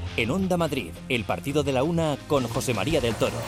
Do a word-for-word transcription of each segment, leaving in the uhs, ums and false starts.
En Onda Madrid, el partido de la una con José María del Toro.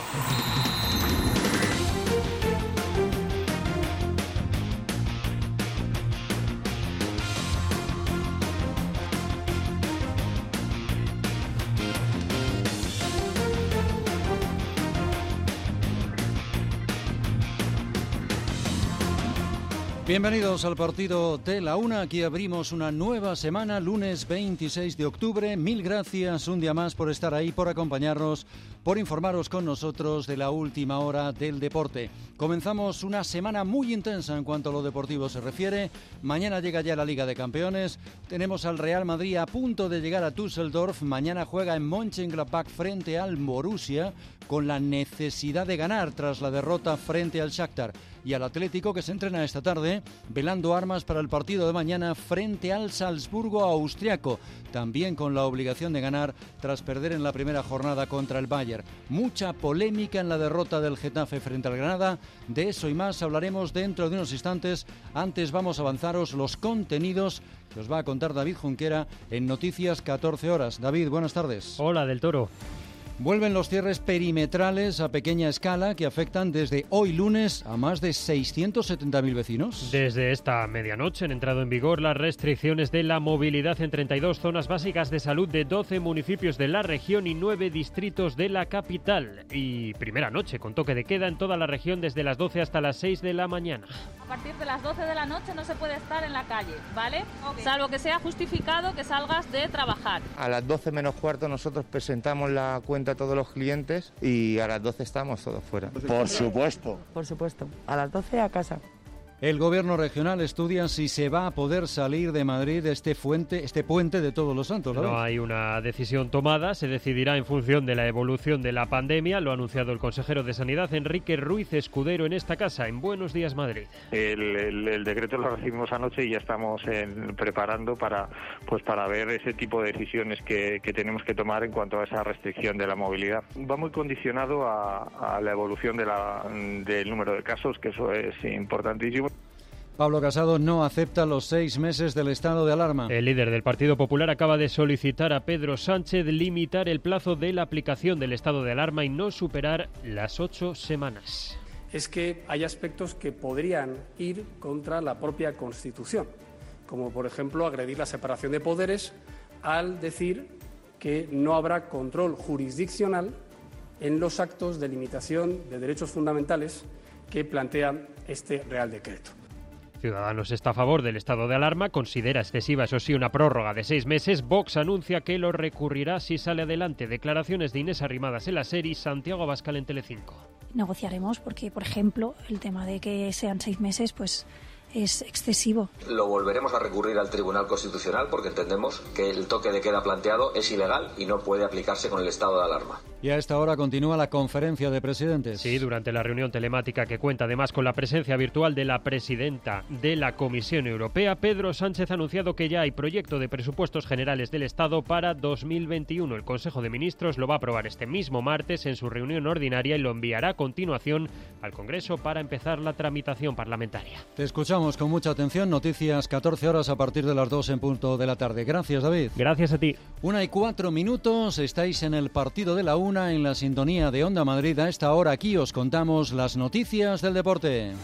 Bienvenidos al partido de la una. Aquí abrimos una nueva semana, lunes veintiséis de octubre. Mil gracias un día más por estar ahí, por acompañarnos, por informaros con nosotros de la última hora del deporte. Comenzamos una semana muy intensa en cuanto a lo deportivo se refiere. Mañana llega ya la Liga de Campeones. Tenemos al Real Madrid a punto de llegar a Düsseldorf. Mañana juega en Mönchengladbach frente al Borussia, con la necesidad de ganar tras la derrota frente al Shakhtar. Y al Atlético, que se entrena esta tarde, velando armas para el partido de mañana frente al Salzburgo austriaco, también con la obligación de ganar tras perder en la primera jornada contra el Bayern. Mucha polémica en la derrota del Getafe frente al Granada. De eso y más hablaremos dentro de unos instantes. Antes vamos a avanzaros los contenidos que os va a contar David Junquera en Noticias catorce horas. David, buenas tardes. Hola, del Toro. Vuelven los cierres perimetrales a pequeña escala que afectan desde hoy lunes a más de seiscientos setenta mil vecinos. Desde esta medianoche han entrado en vigor las restricciones de la movilidad en treinta y dos zonas básicas de salud de doce municipios de la región y nueve distritos de la capital. Y primera noche con toque de queda en toda la región desde las doce hasta las seis de la mañana. A partir de las doce de la noche no se puede estar en la calle, ¿vale? Okay. Salvo que sea justificado que salgas de trabajar. A las doce menos cuarto nosotros presentamos la cuenta a todos los clientes y a las doce estamos todos fuera. Por supuesto. Por supuesto. A las doce a casa. El gobierno regional estudia si se va a poder salir de Madrid este, fuente, este puente de Todos los Santos, ¿verdad? No hay una decisión tomada, se decidirá en función de la evolución de la pandemia, lo ha anunciado el consejero de Sanidad, Enrique Ruiz Escudero, en esta casa, en Buenos Días, Madrid. El, el, el decreto lo recibimos anoche y ya estamos en, preparando para, pues para ver ese tipo de decisiones que, que tenemos que tomar en cuanto a esa restricción de la movilidad. Va muy condicionado a, a la evolución de la, del número de casos, que eso es importantísimo. Pablo Casado no acepta los seis meses del estado de alarma. El líder del Partido Popular acaba de solicitar a Pedro Sánchez limitar el plazo de la aplicación del estado de alarma y no superar las ocho semanas. Es que hay aspectos que podrían ir contra la propia Constitución, como por ejemplo agredir la separación de poderes al decir que no habrá control jurisdiccional en los actos de limitación de derechos fundamentales que plantea este Real Decreto. Ciudadanos está a favor del estado de alarma, considera excesiva, eso sí, una prórroga de seis meses. Vox anuncia que lo recurrirá si sale adelante. Declaraciones de Inés Arrimadas en la serie, Santiago Abascal en Telecinco. Negociaremos porque, por ejemplo, el tema de que sean seis meses, pues es excesivo. Lo volveremos a recurrir al Tribunal Constitucional porque entendemos que el toque de queda planteado es ilegal y no puede aplicarse con el estado de alarma. Y a esta hora continúa la conferencia de presidentes. Sí, durante la reunión telemática que cuenta además con la presencia virtual de la presidenta de la Comisión Europea, Pedro Sánchez ha anunciado que ya hay proyecto de presupuestos generales del Estado para dos mil veintiuno. El Consejo de Ministros lo va a aprobar este mismo martes en su reunión ordinaria y lo enviará a continuación al Congreso para empezar la tramitación parlamentaria. Te escuchamos con mucha atención. Noticias catorce horas a partir de las dos en punto de la tarde. Gracias, David. Gracias a ti. Una y cuatro minutos. Estáis en el partido de la una en la sintonía de Onda Madrid. A esta hora aquí os contamos las noticias del deporte.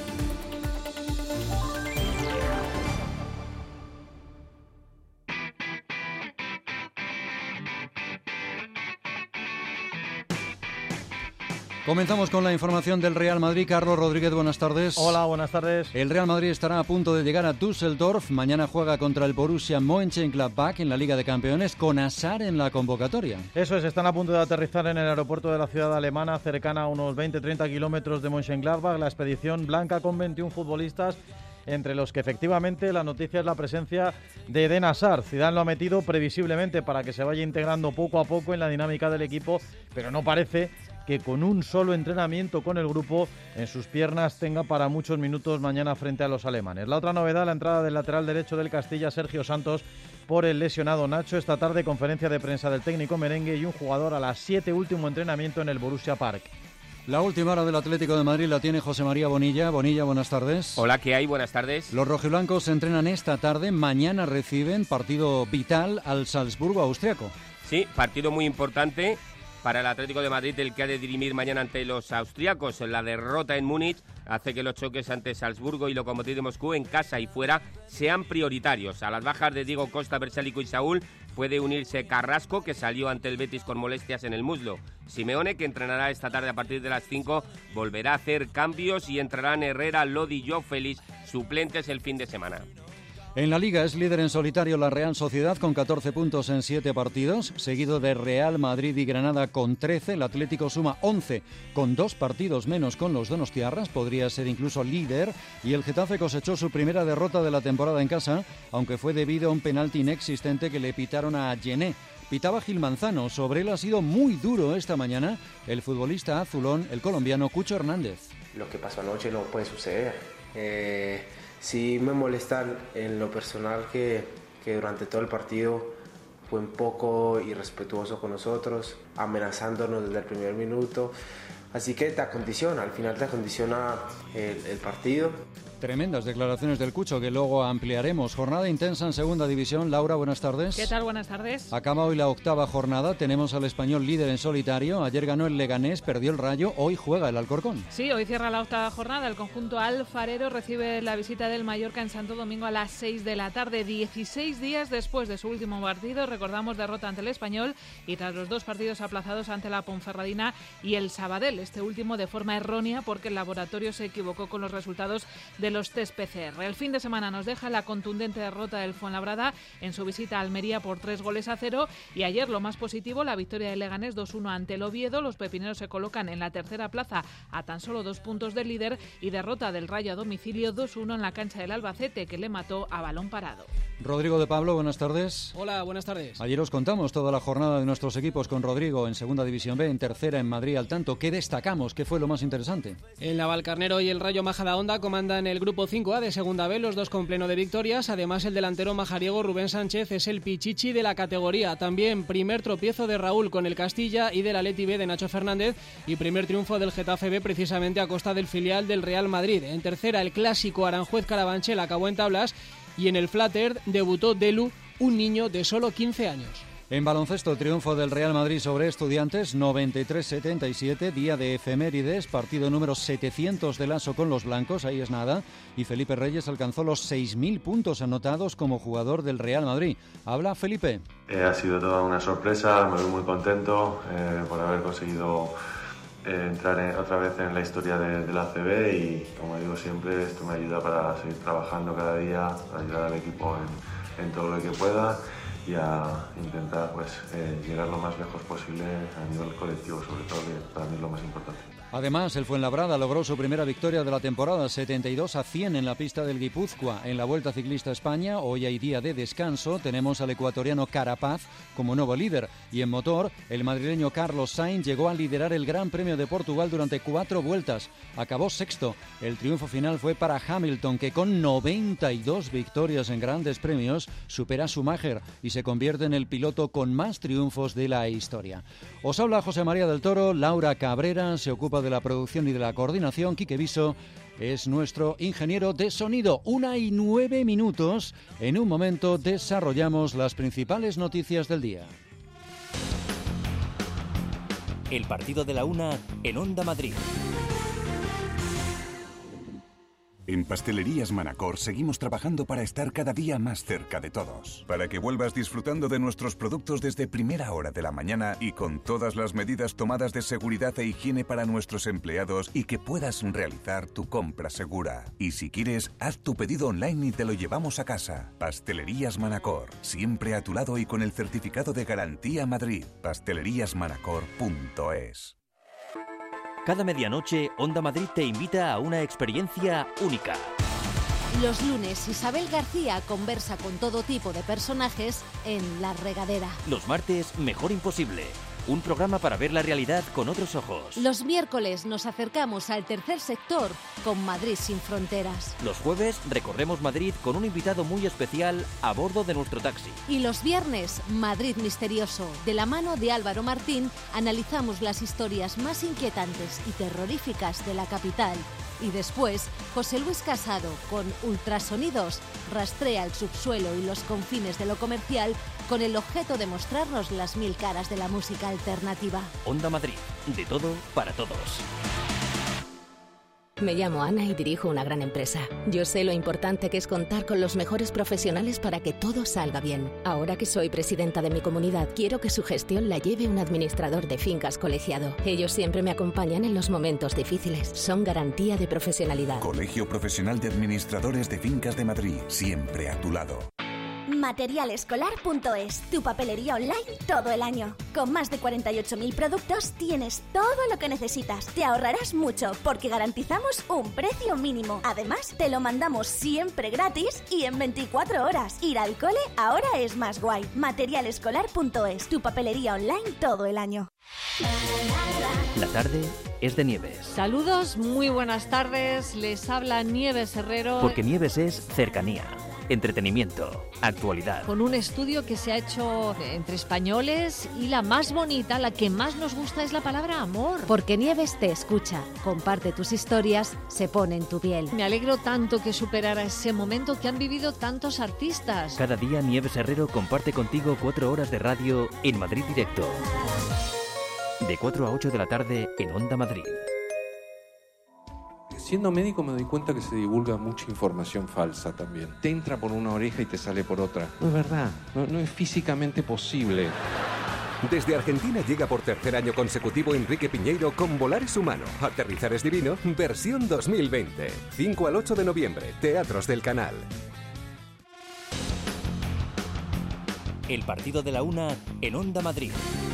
Comenzamos con la información del Real Madrid. Carlos Rodríguez, buenas tardes. Hola, buenas tardes. El Real Madrid estará a punto de llegar a Düsseldorf. Mañana juega contra el Borussia Mönchengladbach en la Liga de Campeones, con Hazard en la convocatoria. Eso es, están a punto de aterrizar en el aeropuerto de la ciudad alemana, cercana a unos veinte a treinta kilómetros de Mönchengladbach. La expedición blanca con veintiún futbolistas, entre los que efectivamente la noticia es la presencia de Eden Hazard. Zidane lo ha metido previsiblemente para que se vaya integrando poco a poco en la dinámica del equipo, pero no parece que con un solo entrenamiento con el grupo en sus piernas tenga para muchos minutos mañana frente a los alemanes. La otra novedad, la entrada del lateral derecho del Castilla, Sergio Santos, por el lesionado Nacho. Esta tarde conferencia de prensa del técnico merengue y un jugador a las siete, último entrenamiento en el Borussia Park. La última hora del Atlético de Madrid la tiene José María Bonilla. Bonilla, buenas tardes. Hola, ¿qué hay? Buenas tardes. Los rojiblancos se entrenan esta tarde, mañana reciben partido vital al Salzburgo austriaco. Sí, partido muy importante para el Atlético de Madrid, el que ha de dirimir mañana ante los austríacos. La derrota en Múnich hace que los choques ante Salzburgo y Lokomotiv de Moscú en casa y fuera sean prioritarios. A las bajas de Diego Costa, Bersálico y Saúl puede unirse Carrasco, que salió ante el Betis con molestias en el muslo. Simeone, que entrenará esta tarde a partir de las cinco, volverá a hacer cambios y entrarán Herrera, Lodi y Joao Félix, suplentes el fin de semana. En la Liga es líder en solitario la Real Sociedad con catorce puntos en siete partidos, seguido de Real Madrid y Granada con trece. El Atlético suma once con dos partidos menos con los donostiarras, podría ser incluso líder. Y el Getafe cosechó su primera derrota de la temporada en casa, aunque fue debido a un penalti inexistente que le pitaron a Gené. Pitaba Gil Manzano. Sobre él ha sido muy duro esta mañana el futbolista azulón, el colombiano Cucho Hernández. Lo que pasó anoche no puede suceder. Eh... Sí me molesta en lo personal que, que durante todo el partido fue un poco irrespetuoso con nosotros, amenazándonos desde el primer minuto. Así que te acondiciona, al final te acondiciona el, el partido. Tremendas declaraciones del Cucho que luego ampliaremos. Jornada intensa en segunda división. Laura, buenas tardes. ¿Qué tal? Buenas tardes. Acaba hoy la octava jornada. Tenemos al Español líder en solitario. Ayer ganó el Leganés, perdió el Rayo. Hoy juega el Alcorcón. Sí, hoy cierra la octava jornada. El conjunto alfarero recibe la visita del Mallorca en Santo Domingo a las seis de la tarde. dieciséis días después de su último partido. Recordamos derrota ante el Español y tras los dos partidos aplazados ante la Ponferradina y el Sabadell. Este último de forma errónea porque el laboratorio se equivocó con los resultados de de los test P C R. El fin de semana nos deja la contundente derrota del Fuenlabrada en su visita a Almería por tres goles a cero y ayer lo más positivo, la victoria del Leganés dos uno ante el Oviedo. Los pepineros se colocan en la tercera plaza a tan solo dos puntos del líder y derrota del Rayo a domicilio dos uno en la cancha del Albacete, que le mató a balón parado. Rodrigo de Pablo, buenas tardes. Hola, buenas tardes. Ayer os contamos toda la jornada de nuestros equipos con Rodrigo en Segunda División B, en Tercera en Madrid al tanto. ¿Qué destacamos? ¿Qué fue lo más interesante? El Navalcarnero y el Rayo Majadahonda comandan el grupo cinco A de Segunda B, los dos con pleno de victorias. Además, el delantero majariego Rubén Sánchez es el pichichi de la categoría. También primer tropiezo de Raúl con el Castilla y del Atleti B de Nacho Fernández y primer triunfo del Getafe B precisamente a costa del filial del Real Madrid. En Tercera, el clásico Aranjuez-Carabanchel acabó en tablas y en el Flatter debutó Delu, un niño de solo quince años. En baloncesto, triunfo del Real Madrid sobre Estudiantes, noventa y tres setenta y siete, día de efemérides, partido número setecientos de Lasso con los blancos, ahí es nada, y Felipe Reyes alcanzó los seis mil puntos anotados como jugador del Real Madrid. Habla Felipe. Eh, ha sido toda una sorpresa, me voy muy contento eh, por haber conseguido eh, entrar en, otra vez en la historia de, de la A C B y, como digo siempre, esto me ayuda para seguir trabajando cada día, para ayudar al equipo en, en todo lo que pueda y a intentar pues eh, llegar lo más lejos posible a nivel colectivo, sobre todo, que para mí es lo más importante. Además, el Fuenlabrada logró su primera victoria de la temporada, setenta y dos a cien en la pista del Guipúzcoa. En la Vuelta Ciclista España, hoy hay día de descanso, tenemos al ecuatoriano Carapaz como nuevo líder. Y en motor, el madrileño Carlos Sainz llegó a liderar el Gran Premio de Portugal durante cuatro vueltas. Acabó sexto. El triunfo final fue para Hamilton, que con noventa y dos victorias en grandes premios supera a Schumacher y se convierte en el piloto con más triunfos de la historia. Os habla José María del Toro, Laura Cabrera se ocupa de la producción y de la coordinación. Quique Viso es nuestro ingeniero de sonido. Una y nueve minutos. En un momento desarrollamos las principales noticias del día. El partido de la una en Onda Madrid. En Pastelerías Manacor seguimos trabajando para estar cada día más cerca de todos. Para que vuelvas disfrutando de nuestros productos desde primera hora de la mañana y con todas las medidas tomadas de seguridad e higiene para nuestros empleados y que puedas realizar tu compra segura. Y si quieres, haz tu pedido online y te lo llevamos a casa. Pastelerías Manacor, siempre a tu lado y con el certificado de Garantía Madrid. pastelerías manacor punto es. Cada medianoche, Onda Madrid te invita a una experiencia única. Los lunes, Isabel García conversa con todo tipo de personajes en La Regadera. Los martes, Mejor Imposible. Un programa para ver la realidad con otros ojos. Los miércoles nos acercamos al tercer sector con Madrid sin fronteras. Los jueves recorremos Madrid con un invitado muy especial a bordo de nuestro taxi. Y los viernes, Madrid Misterioso. De la mano de Álvaro Martín, analizamos las historias más inquietantes y terroríficas de la capital. Y después, José Luis Casado, con Ultrasonidos, rastrea el subsuelo y los confines de lo comercial con el objeto de mostrarnos las mil caras de la música alternativa. Onda Madrid, de todo para todos. Me llamo Ana y dirijo una gran empresa. Yo sé lo importante que es contar con los mejores profesionales para que todo salga bien. Ahora que soy presidenta de mi comunidad, quiero que su gestión la lleve un administrador de fincas colegiado. Ellos siempre me acompañan en los momentos difíciles. Son garantía de profesionalidad. Colegio Profesional de Administradores de Fincas de Madrid, siempre a tu lado. material escolar punto es, tu papelería online todo el año. Con más de cuarenta y ocho mil productos tienes todo lo que necesitas. Te ahorrarás mucho porque garantizamos un precio mínimo. Además, te lo mandamos siempre gratis y en veinticuatro horas. Ir al cole ahora es más guay. material escolar punto es, tu papelería online todo el año. La tarde es de Nieves. Saludos, muy buenas tardes. Les habla Nieves Herrero. Porque Nieves es cercanía, entretenimiento, actualidad. Con un estudio que se ha hecho entre españoles y la más bonita, la que más nos gusta es la palabra amor. Porque Nieves te escucha, comparte tus historias, se pone en tu piel. Me alegro tanto que superara ese momento que han vivido tantos artistas. Cada día Nieves Herrero comparte contigo cuatro horas de radio en Madrid Directo. De cuatro a ocho de la tarde en Onda Madrid. Siendo médico me doy cuenta que se divulga mucha información falsa también. Te entra por una oreja y te sale por otra. No es verdad, no, no es físicamente posible. Desde Argentina llega por tercer año consecutivo Enrique Piñeiro con Volar es humano, aterrizar es divino, versión dos mil veinte. cinco al ocho de noviembre, Teatros del Canal. El partido de la una en Onda Madrid.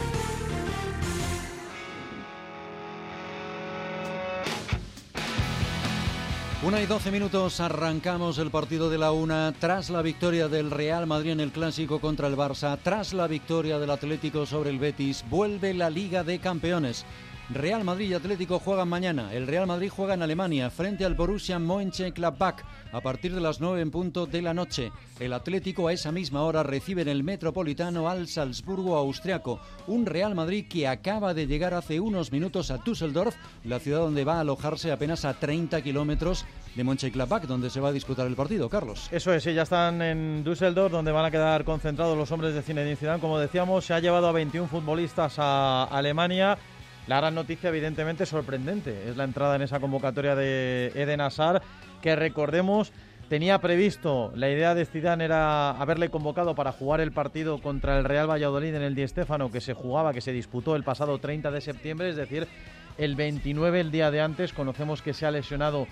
Una y doce minutos, arrancamos el partido de la una. Tras la victoria del Real Madrid en el Clásico contra el Barça, tras la victoria del Atlético sobre el Betis, vuelve la Liga de Campeones. Real Madrid y Atlético juegan mañana. El Real Madrid juega en Alemania frente al Borussia Mönchengladbach a partir de las nueve en punto de la noche. El Atlético a esa misma hora recibe en el Metropolitano al Salzburgo austriaco. Un Real Madrid que acaba de llegar hace unos minutos a Düsseldorf, la ciudad donde va a alojarse apenas a treinta kilómetros de Mönchengladbach, donde se va a disputar el partido. Carlos. Eso es, sí, ya están en Düsseldorf, donde van a quedar concentrados los hombres de Zinedine Zidane. Como decíamos, se ha llevado a veintiún futbolistas a Alemania. La gran noticia, evidentemente, sorprendente, es la entrada en esa convocatoria de Eden Hazard, que recordemos tenía previsto, la idea de Zidane era haberle convocado para jugar el partido contra el Real Valladolid en el Di Stéfano, que se jugaba, que se disputó el pasado treinta de septiembre, es decir, el veintinueve, el día de antes. Conocemos que se ha lesionado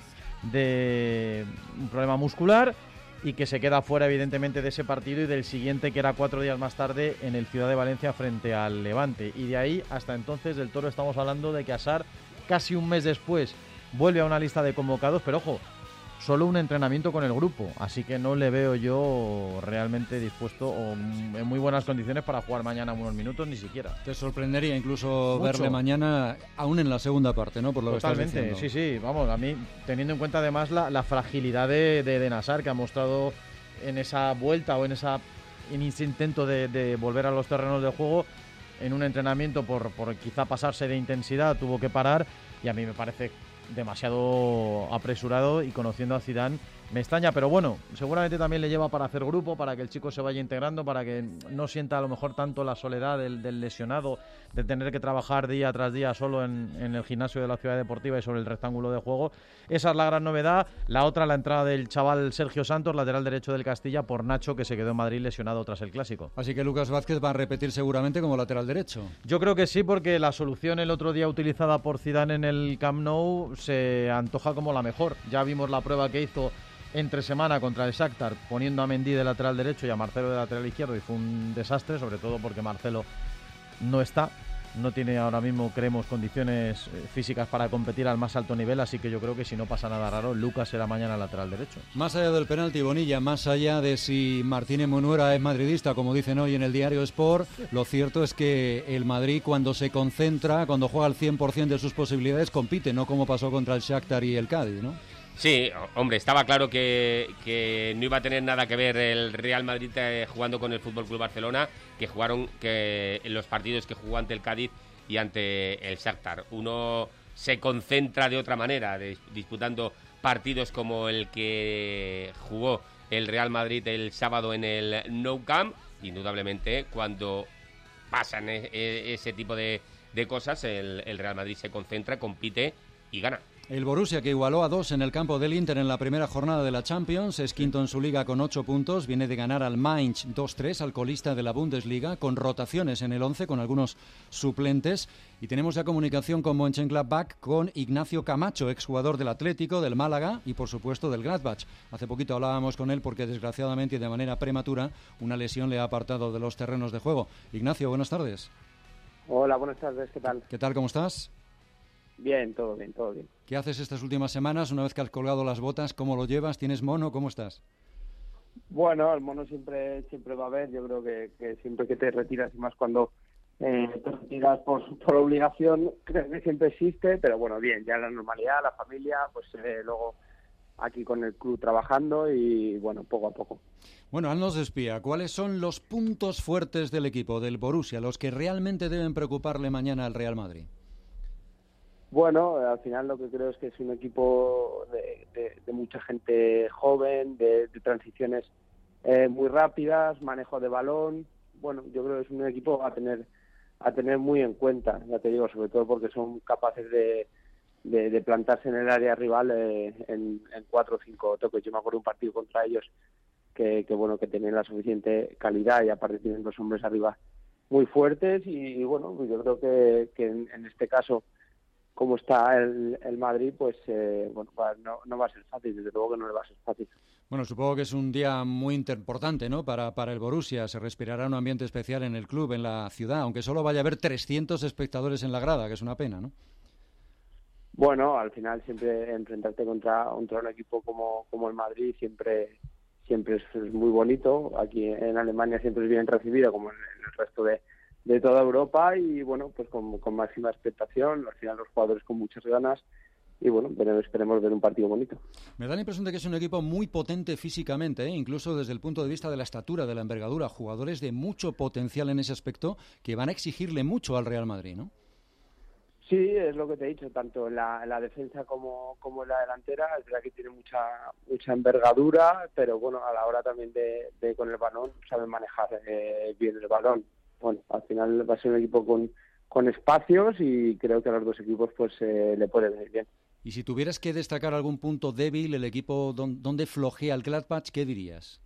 de un problema muscular y que se queda fuera, evidentemente, de ese partido y del siguiente, que era cuatro días más tarde en el Ciudad de Valencia frente al Levante. Y de ahí hasta entonces del Toro estamos hablando de que Hazard, casi un mes después, vuelve a una lista de convocados, pero ojo, solo un entrenamiento con el grupo, así que no le veo yo realmente dispuesto o en muy buenas condiciones para jugar mañana unos minutos, ni siquiera. Te sorprendería incluso Mucho. verle mañana, aún en la segunda parte, ¿no? Por lo Totalmente, que estás diciendo. sí, sí, vamos, a mí, teniendo en cuenta además la, la fragilidad de, de Eden Hazard, que ha mostrado en esa vuelta o en, esa, en ese intento de, de volver a los terrenos de juego, en un entrenamiento por, por quizá pasarse de intensidad, tuvo que parar, y a mí me parece demasiado apresurado, y conociendo a Zidane me extraña, pero bueno, seguramente también le lleva para hacer grupo, para que el chico se vaya integrando, para que no sienta a lo mejor tanto la soledad del, del lesionado, de tener que trabajar día tras día solo en, en el gimnasio de la Ciudad Deportiva y sobre el rectángulo de juego. Esa es la gran novedad. La otra, la entrada del chaval Sergio Santos, lateral derecho del Castilla, por Nacho, que se quedó en Madrid lesionado tras el Clásico. Así que Lucas Vázquez va a repetir seguramente como lateral derecho. Yo creo que sí, porque la solución el otro día utilizada por Zidane en el Camp Nou se antoja como la mejor. Ya vimos la prueba que hizo entre semana contra el Shakhtar, poniendo a Mendy de lateral derecho y a Marcelo de lateral izquierdo, y fue un desastre, sobre todo porque Marcelo no está, no tiene ahora mismo, creemos, condiciones físicas para competir al más alto nivel, así que yo creo que si no pasa nada raro, Lucas será mañana lateral derecho. Más allá del penalti, Bonilla, más allá de si Martínez Munuera es madridista, como dicen hoy en el diario Sport, lo cierto es que el Madrid, cuando se concentra, cuando juega al cien por ciento de sus posibilidades, compite, no como pasó contra el Shakhtar y el Cádiz, ¿no? Sí, hombre, estaba claro que, que no iba a tener nada que ver el Real Madrid eh, jugando con el F C Barcelona, que jugaron que en los partidos que jugó ante el Cádiz y ante el Shakhtar. Uno se concentra de otra manera, de, disputando partidos como el que jugó el Real Madrid el sábado en el Nou Camp. Indudablemente, cuando pasan e, e, ese tipo de, de cosas, el, el Real Madrid se concentra, compite y gana. El Borussia, que igualó a dos en el campo del Inter en la primera jornada de la Champions, es quinto en su liga con ocho puntos, viene de ganar al Mainz dos tres, al colista de la Bundesliga, con rotaciones en el once, con algunos suplentes. Y tenemos ya comunicación con Mönchengladbach, con Ignacio Camacho, exjugador del Atlético, del Málaga y, por supuesto, del Gladbach. Hace poquito hablábamos con él porque, desgraciadamente y de manera prematura, una lesión le ha apartado de los terrenos de juego. Ignacio, buenas tardes. Hola, buenas tardes, ¿qué tal? ¿Qué tal, cómo estás? Bien, todo bien, todo bien. ¿Qué haces estas últimas semanas? Una vez que has colgado las botas, ¿cómo lo llevas? ¿Tienes mono? ¿Cómo estás? Bueno, el mono siempre siempre va a haber. Yo creo que, que siempre que te retiras, y más cuando eh, te retiras por, por obligación, creo que siempre existe. Pero bueno, bien, ya la normalidad, la familia, pues eh, luego aquí con el club trabajando y bueno, poco a poco. Bueno, haznos espía. ¿Cuáles son los puntos fuertes del equipo, del Borussia, los que realmente deben preocuparle mañana al Real Madrid? Bueno, al final lo que creo es que es un equipo de, de, de mucha gente joven, de, de transiciones eh, muy rápidas, manejo de balón. Bueno, yo creo que es un equipo a tener a tener muy en cuenta, ya te digo, sobre todo porque son capaces de, de, de plantarse en el área rival eh, en, en cuatro o cinco toques. Yo me acuerdo de un partido contra ellos que, que bueno, que tenían la suficiente calidad y aparte tienen dos hombres arriba muy fuertes y, y bueno, pues yo creo que, que en, en este caso, como está el, el Madrid, pues eh, bueno, no, no va a ser fácil, desde luego que no le va a ser fácil. Bueno, supongo que es un día muy importante, ¿no? Para, para el Borussia. Se respirará un ambiente especial en el club, en la ciudad, aunque solo vaya a haber trescientos espectadores en la grada, que es una pena, ¿no? Bueno, al final siempre enfrentarte contra, contra un equipo como, como el Madrid siempre siempre es, es muy bonito. Aquí en Alemania siempre es bien recibido, como en, en el resto de de toda Europa y bueno, pues con, con máxima expectación, al final los jugadores con muchas ganas y bueno, veremos, esperemos ver un partido bonito. Me da la impresión de que es un equipo muy potente físicamente, ¿eh? Incluso desde el punto de vista de la estatura, de la envergadura, jugadores de mucho potencial en ese aspecto que van a exigirle mucho al Real Madrid, ¿no? Sí, es lo que te he dicho, tanto en la, en la defensa como, como en la delantera, es verdad que tiene mucha mucha envergadura, pero bueno, a la hora también de, de con el balón, saben manejar eh, bien el balón. Bueno, al final va a ser un equipo con, con espacios y creo que a los dos equipos pues eh, le puede venir bien. Y si tuvieras que destacar algún punto débil, el equipo don, donde flojea el Gladbach, ¿qué dirías?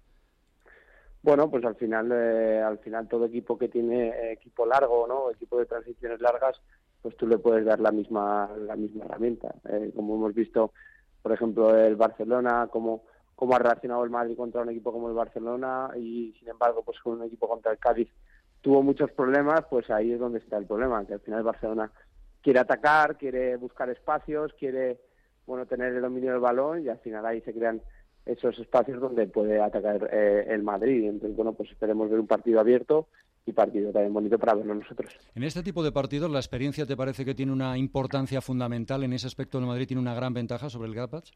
Bueno, pues al final eh, al final todo equipo que tiene eh, equipo largo, ¿no? Equipo de transiciones largas, pues tú le puedes dar la misma la misma herramienta. Eh, como hemos visto, por ejemplo, el Barcelona, como cómo ha reaccionado el Madrid contra un equipo como el Barcelona y sin embargo, pues con un equipo contra el Cádiz tuvo muchos problemas, pues ahí es donde está el problema, que al final Barcelona quiere atacar, quiere buscar espacios, quiere bueno tener el dominio del balón y al final ahí se crean esos espacios donde puede atacar eh, el Madrid. Entonces, bueno, pues esperemos ver un partido abierto y partido también bonito para verlo nosotros. En este tipo de partidos, ¿la experiencia te parece que tiene una importancia fundamental? ¿En ese aspecto el Madrid tiene una gran ventaja sobre el Gladbach?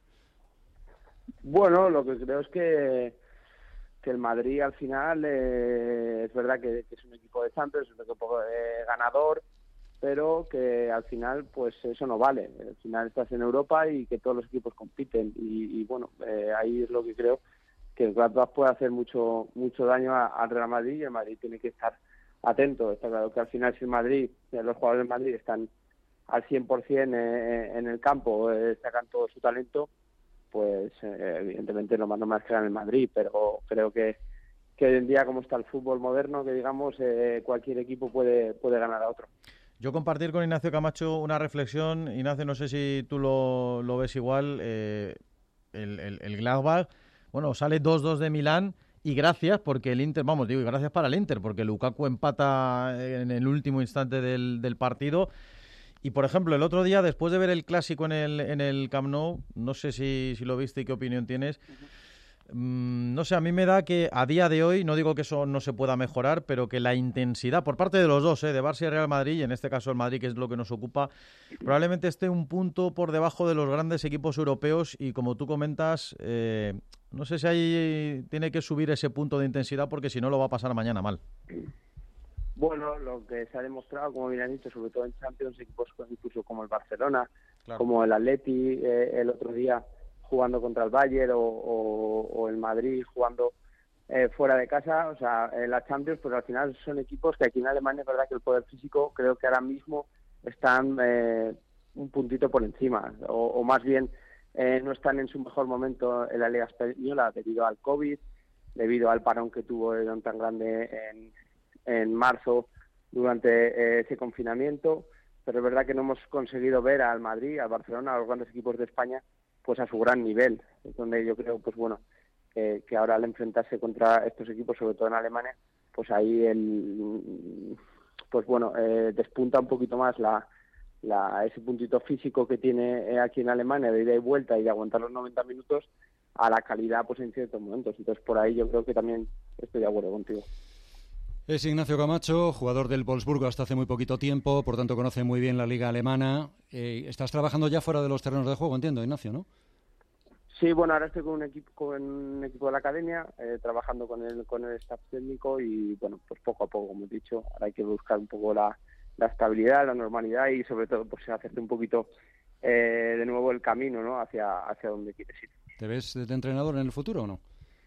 Bueno, lo que creo es que que el Madrid al final eh, es verdad que, que es un equipo de Champions, es un equipo eh, ganador, pero que al final pues eso no vale. Al final estás en Europa y que todos los equipos compiten y, y bueno, eh, ahí es lo que creo que el Gladbach puede hacer mucho mucho daño al Real Madrid y el Madrid tiene que estar atento. Está claro que al final si el Madrid, los jugadores del Madrid están al cien por ciento eh, en el campo, eh, sacan todo su talento, pues eh, evidentemente no más no más que en el Madrid, pero creo que, que hoy en día como está el fútbol moderno, que digamos eh, cualquier equipo puede puede ganar a otro. Yo compartir con Ignacio Camacho una reflexión. Ignacio, no sé si tú lo, lo ves igual, eh, el, el, el Gladbach, bueno, sale dos dos de Milán y gracias porque el Inter, vamos, digo, y gracias para el Inter, porque Lukaku empata en el último instante del, del partido. Y, por ejemplo, el otro día, después de ver el Clásico en el, en el Camp Nou, no sé si, si lo viste y qué opinión tienes, uh-huh. mmm, no sé, a mí me da que a día de hoy, no digo que eso no se pueda mejorar, pero que la intensidad, por parte de los dos, ¿eh? de Barça y Real Madrid, y en este caso el Madrid, que es lo que nos ocupa, probablemente esté un punto por debajo de los grandes equipos europeos y, como tú comentas, eh, no sé si ahí tiene que subir ese punto de intensidad porque si no lo va a pasar mañana mal. Bueno, lo que se ha demostrado, como bien has dicho, sobre todo en Champions, equipos incluso como el Barcelona, claro. como el Atleti eh, el otro día jugando contra el Bayern o, o, o el Madrid jugando eh, fuera de casa, o sea, en la Champions, pues al final son equipos que aquí en Alemania es verdad que el poder físico creo que ahora mismo están eh, un puntito por encima, o, o más bien eh, no están en su mejor momento en la Liga Española debido al COVID, debido al parón que tuvo el tan grande en, en marzo durante eh, ese confinamiento, pero es verdad que no hemos conseguido ver al Madrid, al Barcelona, a los grandes equipos de España, pues a su gran nivel, es donde yo creo, pues bueno, eh, que ahora al enfrentarse contra estos equipos, sobre todo en Alemania, pues ahí el, pues bueno, eh, despunta un poquito más la, la ese puntito físico que tiene eh, aquí en Alemania de ida y vuelta y de aguantar los noventa minutos a la calidad pues en ciertos momentos. Entonces por ahí yo creo que también estoy de acuerdo contigo. Es Ignacio Camacho, jugador del Wolfsburgo hasta hace muy poquito tiempo, por tanto conoce muy bien la liga alemana. Eh, estás trabajando ya fuera de los terrenos de juego, entiendo, Ignacio, ¿no? Sí, bueno, ahora estoy con un equipo con un equipo de la academia, eh, trabajando con el con el staff técnico y bueno, pues poco a poco, como he dicho, ahora hay que buscar un poco la, la estabilidad, la normalidad y sobre todo pues hacerte un poquito eh, de nuevo el camino, ¿no? Hacia hacia donde quieres ir. ¿Te ves de entrenador en el futuro o no?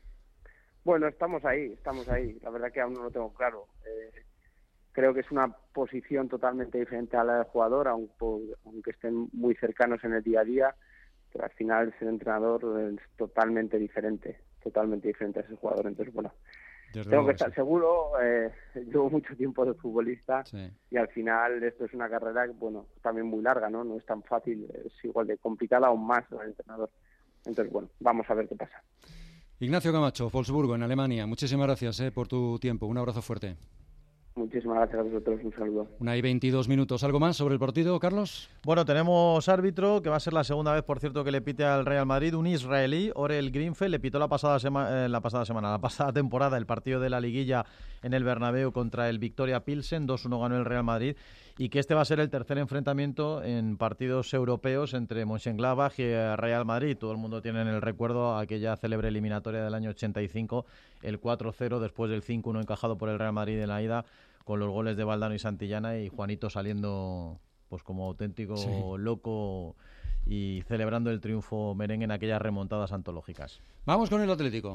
Bueno, estamos ahí, estamos ahí. La verdad que aún no lo tengo claro. Eh, creo que es una posición totalmente diferente a la del jugador, aunque, aunque estén muy cercanos en el día a día, pero al final ser entrenador es totalmente diferente, totalmente diferente a ese jugador. Entonces, bueno, Desde tengo que estar sí. seguro. Eh, llevo mucho tiempo de futbolista sí. y al final esto es una carrera, bueno, también muy larga, ¿no? No es tan fácil, es igual de complicada, aún más el entrenador. Entonces, bueno, vamos a ver qué pasa. Ignacio Camacho, Wolfsburgo, en Alemania. Muchísimas gracias eh, por tu tiempo. Un abrazo fuerte. Muchísimas gracias a vosotros. Un saludo. Una y veintidós minutos. ¿Algo más sobre el partido, Carlos? Bueno, tenemos árbitro, que va a ser la segunda vez, por cierto, que le pite al Real Madrid. Un israelí, Orel Greenfeld, le pitó la pasada, sema- eh, la pasada semana, la pasada temporada, el partido de la Liguilla en el Bernabéu contra el Victoria Pilsen. dos uno ganó el Real Madrid. Y que este va a ser el tercer enfrentamiento en partidos europeos entre Mönchengladbach y Real Madrid. Todo el mundo tiene en el recuerdo aquella célebre eliminatoria del año ochenta y cinco, el cuatro cero después del cinco uno encajado por el Real Madrid en la ida, con los goles de Valdano y Santillana y Juanito saliendo pues como auténtico sí. loco y celebrando el triunfo merengue en aquellas remontadas antológicas. Vamos con el Atlético.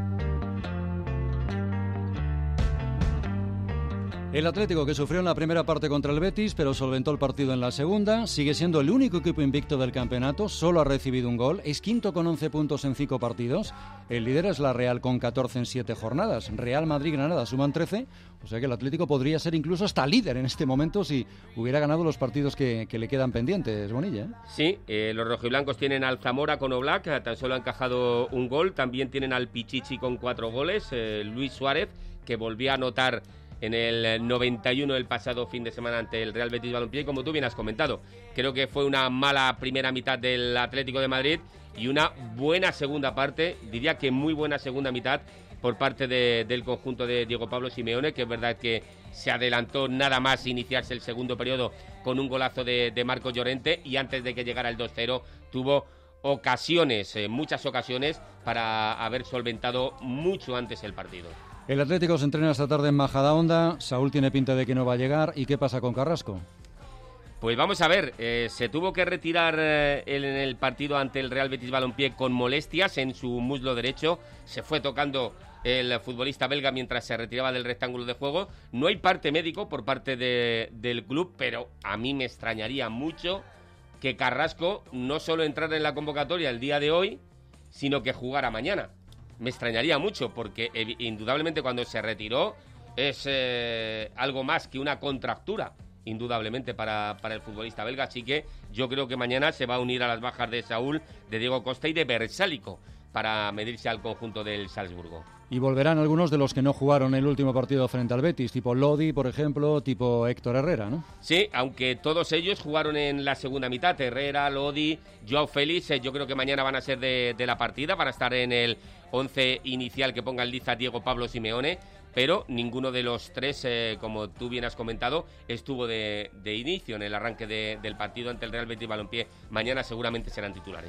El Atlético, que sufrió en la primera parte contra el Betis, pero solventó el partido en la segunda, sigue siendo el único equipo invicto del campeonato, solo ha recibido un gol, es quinto con once puntos en cinco partidos, el líder es la Real con catorce en siete jornadas, Real Madrid y Granada suman trece, o sea que el Atlético podría ser incluso hasta líder en este momento si hubiera ganado los partidos que, que le quedan pendientes, Bonilla. ¿eh? Sí, eh, los rojiblancos tienen al Zamora con Oblak, tan solo ha encajado un gol, también tienen al Pichichi con cuatro goles, eh, Luis Suárez, que volvió a anotar en el noventa y uno del pasado fin de semana ante el Real Betis Balompié, y como tú bien has comentado, creo que fue una mala primera mitad del Atlético de Madrid y una buena segunda parte, diría que muy buena segunda mitad por parte de, del conjunto de Diego Pablo Simeone, que es verdad que se adelantó nada más iniciarse el segundo periodo con un golazo de, de Marcos Llorente, y antes de que llegara el dos cero tuvo ocasiones, eh, muchas ocasiones para haber solventado mucho antes el partido. El Atlético se entrena esta tarde en Majadahonda. Saúl tiene pinta de que no va a llegar. ¿Y qué pasa con Carrasco? Pues vamos a ver, eh, se tuvo que retirar eh, en el partido ante el Real Betis Balompié con molestias en su muslo derecho. Se fue tocando el futbolista belga mientras se retiraba del rectángulo de juego. No hay parte médico por parte de, del club, pero a mí me extrañaría mucho que Carrasco no solo entrara en la convocatoria el día de hoy, sino que jugara mañana. Me extrañaría mucho porque eh, indudablemente cuando se retiró es eh, algo más que una contractura, indudablemente para, para el futbolista belga, así que yo creo que mañana se va a unir a las bajas de Saúl, de Diego Costa y de Bersálico para medirse al conjunto del Salzburgo. Y volverán algunos de los que no jugaron el último partido frente al Betis, tipo Lodi, por ejemplo, tipo Héctor Herrera, ¿no? Sí, aunque todos ellos jugaron en la segunda mitad, Herrera, Lodi, Joao Félix, eh, yo creo que mañana van a ser de, de la partida, van a estar en el once inicial que ponga en liza Diego Pablo Simeone, pero ninguno de los tres, eh, como tú bien has comentado, estuvo de, de inicio en el arranque de, del partido ante el Real Betis Balompié. Mañana seguramente serán titulares.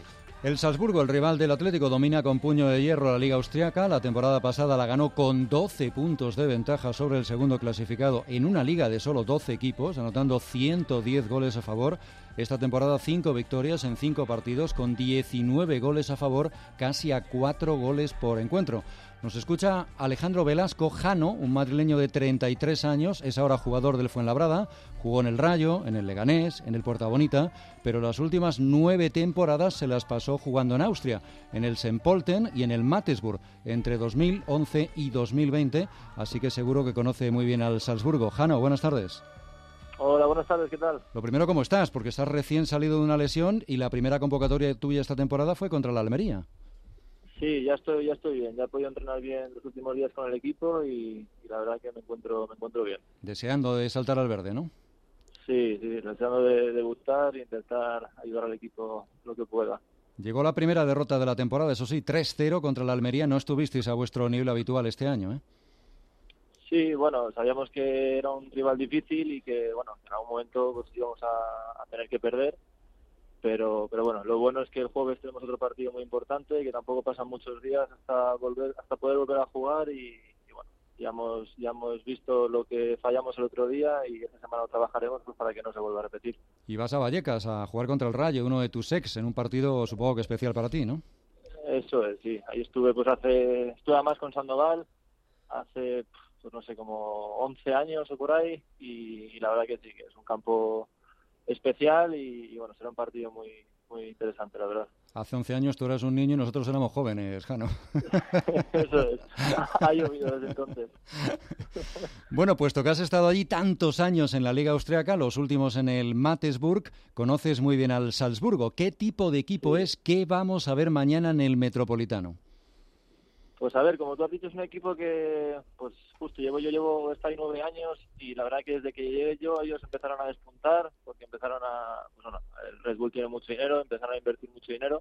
El Salzburgo, el rival del Atlético, domina con puño de hierro la Liga Austriaca. La temporada pasada la ganó con doce puntos de ventaja sobre el segundo clasificado en una liga de solo doce equipos, anotando ciento diez goles a favor. Esta temporada cinco victorias en cinco partidos con diecinueve goles a favor, casi a cuatro goles por encuentro. Nos escucha Alejandro Velasco Jano, un madrileño de treinta y tres años, es ahora jugador del Fuenlabrada, jugó en el Rayo, en el Leganés, en el Puerta Bonita, pero las últimas nueve temporadas se las pasó jugando en Austria, en el Saint Pölten y en el Mattersburg, entre dos mil once y dos mil veinte, así que seguro que conoce muy bien al Salzburgo. Jano, buenas tardes. Hola, buenas tardes, ¿qué tal? Lo primero, ¿cómo estás? Porque estás recién salido de una lesión y la primera convocatoria tuya esta temporada fue contra la Almería. Sí, ya estoy, ya estoy bien, ya he podido entrenar bien los últimos días con el equipo y, y la verdad que me encuentro, me encuentro bien. Deseando de saltar al verde, ¿no? Sí, sí, deseando de debutar e intentar ayudar al equipo lo que pueda. Llegó la primera derrota de la temporada, eso sí, tres cero contra la Almería, no estuvisteis a vuestro nivel habitual este año, ¿eh? Sí, bueno, sabíamos que era un rival difícil y que, bueno, en algún momento pues íbamos a, a tener que perder. Pero, pero bueno, lo bueno es que el jueves tenemos otro partido muy importante, que tampoco pasan muchos días hasta volver, hasta poder volver a jugar y, y bueno, ya hemos, ya hemos visto lo que fallamos el otro día y esta semana lo trabajaremos pues para que no se vuelva a repetir. Y vas a Vallecas a jugar contra el Rayo, uno de tus ex, en un partido supongo que especial para ti, ¿no? Eso es, sí. Ahí estuve pues hace, estuve además con Sandoval hace, pues no sé, como once años o por ahí y, y la verdad que sí, que es un campo especial y, y bueno, será un partido muy muy interesante, la verdad. Hace once años tú eras un niño y nosotros éramos jóvenes, Jano. Eso es, ha llovido desde entonces. Bueno, puesto que has estado allí tantos años en la Liga Austriaca, los últimos en el Mattersburg, conoces muy bien al Salzburgo. ¿Qué tipo de equipo sí. es? ¿Qué vamos a ver mañana en el Metropolitano? Pues a ver, como tú has dicho, es un equipo que, pues justo, llevo yo llevo está ahí nueve años y la verdad que desde que llegué yo ellos empezaron a despuntar porque empezaron a, pues bueno, el Red Bull tiene mucho dinero, empezaron a invertir mucho dinero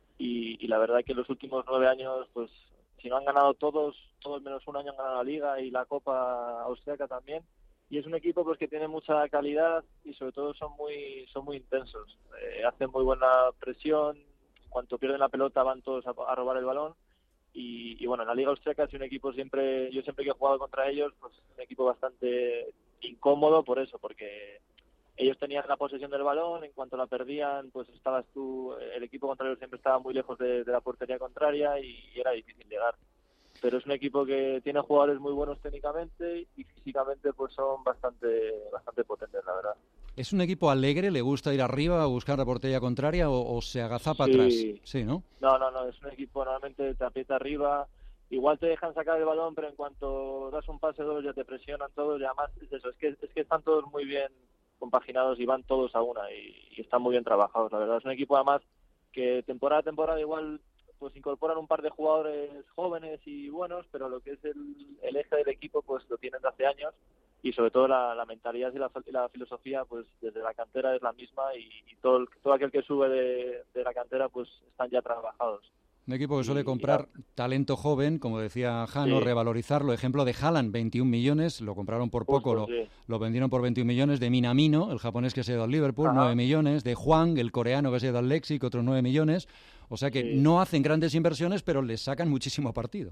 y, y la verdad que los últimos nueve años, pues si no han ganado todos, todos menos un año han ganado la Liga y la Copa Austriaca también y es un equipo pues que tiene mucha calidad y sobre todo son muy son muy intensos, eh, hacen muy buena presión, cuando pierden la pelota van todos a, a robar el balón. Y, y bueno, en la Liga Austriaca es un equipo siempre, yo siempre que he jugado contra ellos, pues es un equipo bastante incómodo por eso, porque ellos tenían la posesión del balón, en cuanto la perdían, pues estabas tú, el equipo contrario siempre estaba muy lejos de, de la portería contraria y, y era difícil llegar. Pero es un equipo que tiene jugadores muy buenos técnicamente y físicamente pues son bastante bastante potentes, la verdad. ¿Es un equipo alegre? ¿Le gusta ir arriba a buscar la portería contraria o, o se agazapa sí. atrás? Sí, ¿no? No, no, no, es un equipo normalmente te aprieta arriba, igual te dejan sacar el balón, pero en cuanto das un pase dos ya te presionan todos y además es eso, es que, es que están todos muy bien compaginados y van todos a una y, y están muy bien trabajados, la verdad. Es un equipo además que temporada a temporada igual pues incorporan un par de jugadores jóvenes y buenos, pero lo que es el, el eje del equipo pues lo tienen de hace años y sobre todo la, la mentalidad y la, y la filosofía pues desde la cantera es la misma y, y todo, el, todo aquel que sube de, de la cantera pues están ya trabajados. Un equipo que suele comprar y, talento joven, como decía Jano, sí. revalorizarlo. Ejemplo de Haaland, veintiún millones, lo compraron por poco, Justo, lo, sí. lo vendieron por veintiún millones. De Minamino, el japonés que se ha ido al Liverpool, Ajá. nueve millones. De Juan, el coreano que se ha ido al Leipzig, otros nueve millones. O sea que sí. no hacen grandes inversiones, pero les sacan muchísimo partido.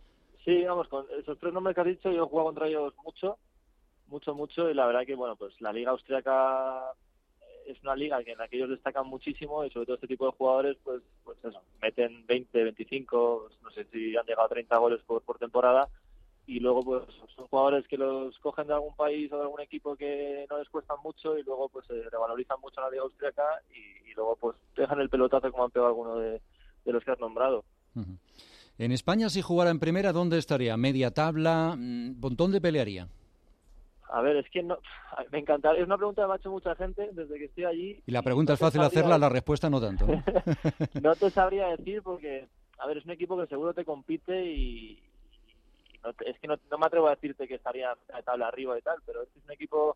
Sí, vamos, con esos tres nombres que has dicho, yo he jugado contra ellos mucho, mucho, mucho, y la verdad que, bueno, pues la Liga Austriaca es una liga en la que ellos destacan muchísimo y sobre todo este tipo de jugadores, pues pues eso, meten veinte, veinticinco, no sé si han llegado a treinta goles por, por temporada y luego pues son jugadores que los cogen de algún país o de algún equipo que no les cuestan mucho y luego pues se revalorizan mucho en la Liga Austriaca y, y luego pues dejan el pelotazo como han pegado alguno de, de los que has nombrado. Uh-huh. En España, si jugara en primera, ¿dónde estaría? ¿Media tabla? ¿Dónde pelearía? A ver, es que no, me encantaría, es una pregunta que me ha hecho mucha gente desde que estoy allí. Y la pregunta no es fácil hacerla, la respuesta no tanto, ¿no? No te sabría decir porque, a ver, es un equipo que seguro te compite y, y no te, es que no, no me atrevo a decirte que estaría a tabla arriba y tal, pero es un equipo,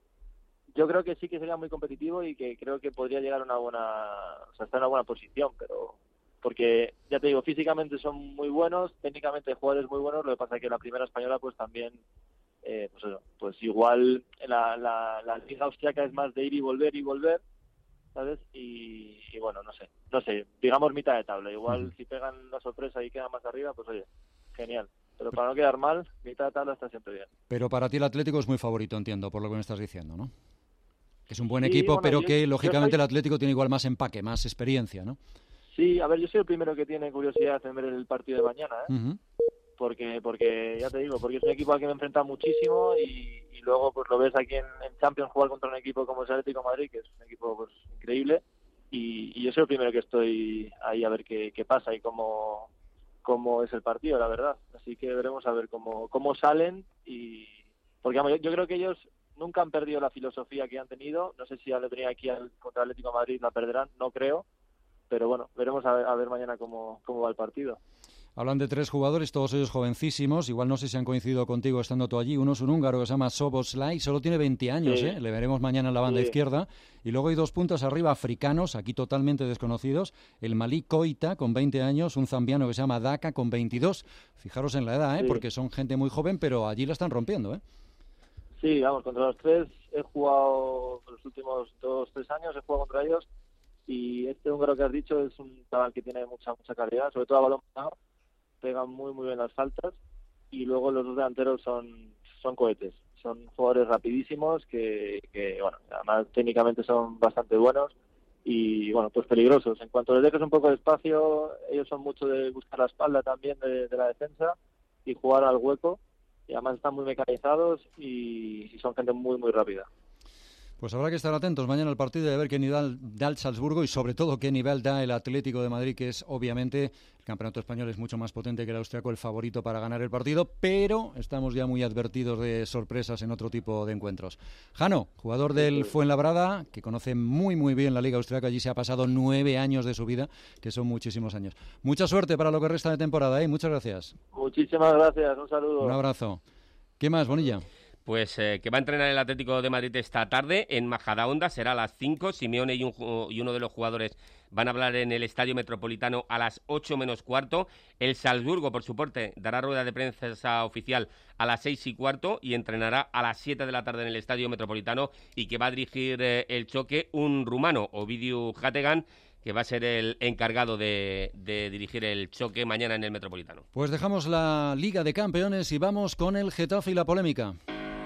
yo creo que sí que sería muy competitivo y que creo que podría llegar a una buena, o sea, estar en una buena posición, pero porque, ya te digo, físicamente son muy buenos, técnicamente jugadores muy buenos, lo que pasa es que la primera española pues también... Eh, pues eso, pues igual la, la, la Liga Austriaca es más de ir y volver y volver ¿sabes? Y, y bueno, no sé, no sé, digamos mitad de tabla. Igual uh-huh. si pegan la sorpresa y quedan más arriba, pues oye, genial. Pero para no quedar mal, mitad de tabla está siempre bien. Pero para ti el Atlético es muy favorito, entiendo, por lo que me estás diciendo, ¿no? Es un buen sí, equipo, bueno, pero yo, que lógicamente soy... el Atlético tiene igual más empaque, más experiencia, ¿no? Sí, a ver, yo soy el primero que tiene curiosidad en ver el partido de mañana, ¿eh? Uh-huh. Porque, porque ya te digo, porque es un equipo al que me he enfrentado muchísimo y, y luego pues lo ves aquí en, en Champions jugar contra un equipo como es el Atlético de Madrid, que es un equipo pues increíble, y, y yo soy el primero que estoy ahí a ver qué, qué pasa y cómo, cómo es el partido, la verdad. Así que veremos a ver cómo, cómo salen y porque vamos, yo, yo creo que ellos nunca han perdido la filosofía que han tenido. No sé si al venir aquí al, contra el Atlético de Madrid la perderán, no creo, pero bueno, veremos a ver, a ver mañana cómo, cómo va el partido. Hablan de tres jugadores, todos ellos jovencísimos, igual no sé si han coincidido contigo estando tú allí. Uno es un húngaro que se llama Szoboszlai, solo tiene veinte años, sí. ¿eh? Le veremos mañana en la banda sí. izquierda. Y luego hay dos puntas arriba africanos, aquí totalmente desconocidos. El Malí Koita, con veinte años, un zambiano que se llama Daka, con veintidós. Fijaros en la edad, ¿eh? Sí. Porque son gente muy joven, pero allí la están rompiendo, ¿eh? Sí, vamos, contra los tres he jugado los últimos dos, tres años, he jugado contra ellos. Y este húngaro que has dicho es un chaval que tiene mucha, mucha calidad, sobre todo a balón parado. Pegan muy muy bien las faltas y luego los dos delanteros son son cohetes, son jugadores rapidísimos que, que bueno, además técnicamente son bastante buenos y bueno, pues peligrosos. En cuanto les dejes un poco de espacio, ellos son mucho de buscar la espalda también de, de la defensa y jugar al hueco, y además están muy mecanizados y, y son gente muy muy rápida. Pues habrá que estar atentos mañana al partido y a ver qué nivel da el Salzburgo y sobre todo qué nivel da el Atlético de Madrid, que es obviamente el campeonato español es mucho más potente que el austriaco, el favorito para ganar el partido, pero estamos ya muy advertidos de sorpresas en otro tipo de encuentros. Jano, jugador del Fuenlabrada, que conoce muy muy bien la Liga Austriaca, allí se ha pasado nueve años de su vida, que son muchísimos años. Mucha suerte para lo que resta de temporada, ¿eh? Muchas gracias. Muchísimas gracias, un saludo. Un abrazo. ¿Qué más, Bonilla? Pues eh, que va a entrenar el Atlético de Madrid esta tarde en Majadahonda, será a las cinco. Simeone y, un, y uno de los jugadores van a hablar en el Estadio Metropolitano a las ocho menos cuarto. El Salzburgo, por su parte, dará rueda de prensa oficial a las seis y cuarto y entrenará a las siete de la tarde en el Estadio Metropolitano, y que va a dirigir eh, el choque un rumano, Ovidiu Hategan, que va a ser el encargado de, de dirigir el choque mañana en el Metropolitano. Pues dejamos la Liga de Campeones y vamos con el Getafe y la polémica.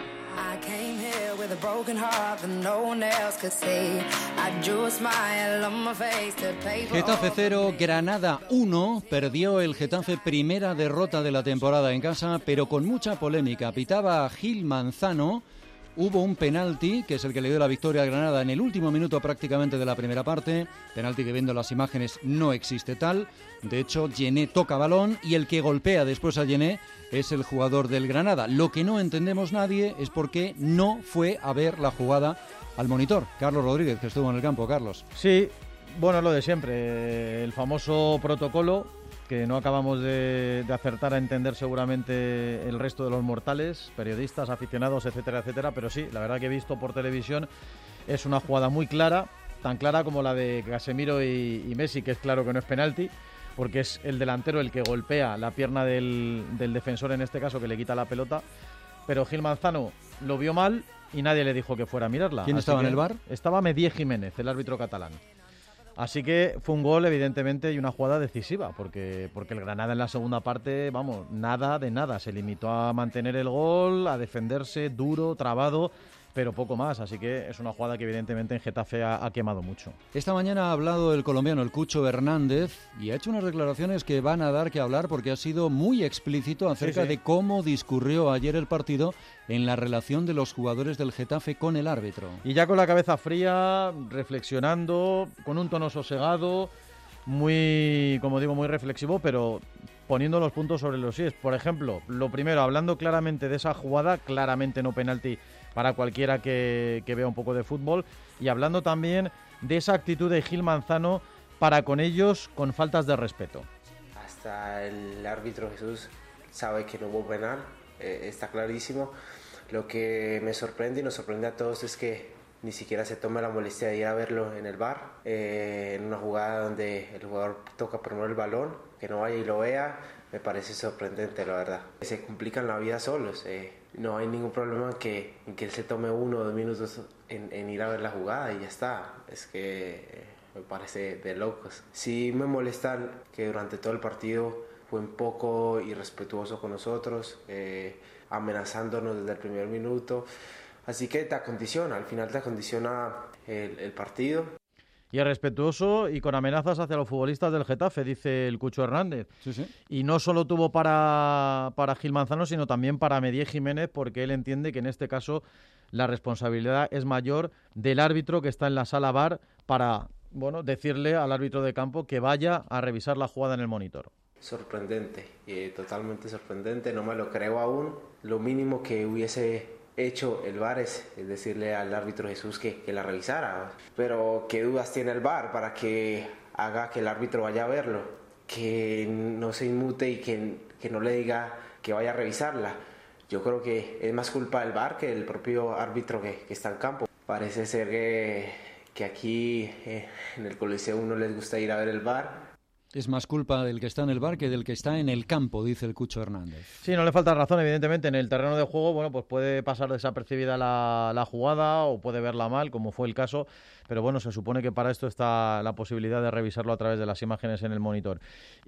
Getafe cero, Granada uno. Perdió el Getafe, primera derrota de la temporada en casa, pero con mucha polémica. Pitaba Gil Manzano. Hubo un penalti, que es el que le dio la victoria a Granada en el último minuto prácticamente de la primera parte. Penalti que, viendo las imágenes, no existe tal. De hecho, Yené toca balón y el que golpea después a Yené es el jugador del Granada. Lo que no entendemos nadie es por qué no fue a ver la jugada al monitor. Carlos Rodríguez, que estuvo en el campo. Carlos. Sí, bueno, lo de siempre. El famoso protocolo que no acabamos de, de acertar a entender seguramente el resto de los mortales, periodistas, aficionados, etcétera, etcétera, pero sí, la verdad que he visto por televisión es una jugada muy clara, tan clara como la de Casemiro y, y Messi, que es claro que no es penalti, porque es el delantero el que golpea la pierna del, del defensor, en este caso, que le quita la pelota, pero Gil Manzano lo vio mal y nadie le dijo que fuera a mirarla. ¿Quién Así estaba en el V A R? Estaba Medié Jiménez, el árbitro catalán. Así que fue un gol, evidentemente, y una jugada decisiva, porque, porque el Granada en la segunda parte, vamos, nada de nada. Se limitó a mantener el gol, a defenderse duro, trabado, pero poco más. Así que es una jugada que, evidentemente, en Getafe ha, ha quemado mucho. Esta mañana ha hablado el colombiano, el Cucho Hernández, y ha hecho unas declaraciones que van a dar que hablar, porque ha sido muy explícito acerca sí, sí. de cómo discurrió ayer el partido en la relación de los jugadores del Getafe con el árbitro. Y ya con la cabeza fría, reflexionando, con un tono sosegado, muy, como digo, muy reflexivo, pero poniendo los puntos sobre los síes. Por ejemplo, lo primero, hablando claramente de esa jugada, claramente no penalti para cualquiera que, que vea un poco de fútbol, y hablando también de esa actitud de Gil Manzano para con ellos, con faltas de respeto. Hasta el árbitro Jesús sabe que no hubo penal, eh, está clarísimo. Lo que me sorprende y nos sorprende a todos es que ni siquiera se tome la molestia de ir a verlo en el V A R, eh, en una jugada donde el jugador toca primero el balón, que no vaya y lo vea, me parece sorprendente, la verdad. Se complican la vida solos, eh, no hay ningún problema en que, en que él se tome uno o dos minutos en, en ir a ver la jugada y ya está. Es que me parece de locos. Sí me molestan que durante todo el partido fue un poco irrespetuoso con nosotros, eh, amenazándonos desde el primer minuto. Así que te acondiciona, al final te acondiciona el, el partido. Y irrespetuoso y con amenazas hacia los futbolistas del Getafe, dice el Cucho Hernández. Sí, sí. Y no solo tuvo para, para Gil Manzano, sino también para Medier Jiménez, porque él entiende que en este caso la responsabilidad es mayor del árbitro que está en la sala V A R para, bueno, decirle al árbitro de campo que vaya a revisar la jugada en el monitor. Sorprendente, eh, totalmente sorprendente, no me lo creo aún. Lo mínimo que hubiese hecho el V A R es, es decirle al árbitro Jesús que, que la revisara. Pero ¿qué dudas tiene el V A R para que haga que el árbitro vaya a verlo? Que no se inmute y que, que no le diga que vaya a revisarla. Yo creo que es más culpa del V A R que del propio árbitro que, que está en campo. Parece ser que, que aquí eh, en el Coliseo uno les gusta ir a ver el V A R. Es más culpa del que está en el bar que del que está en el campo, dice el Cucho Hernández. Sí, no le falta razón, evidentemente. En el terreno de juego, bueno, pues puede pasar desapercibida la, la jugada o puede verla mal, como fue el caso. Pero bueno, se supone que para esto está la posibilidad de revisarlo a través de las imágenes en el monitor.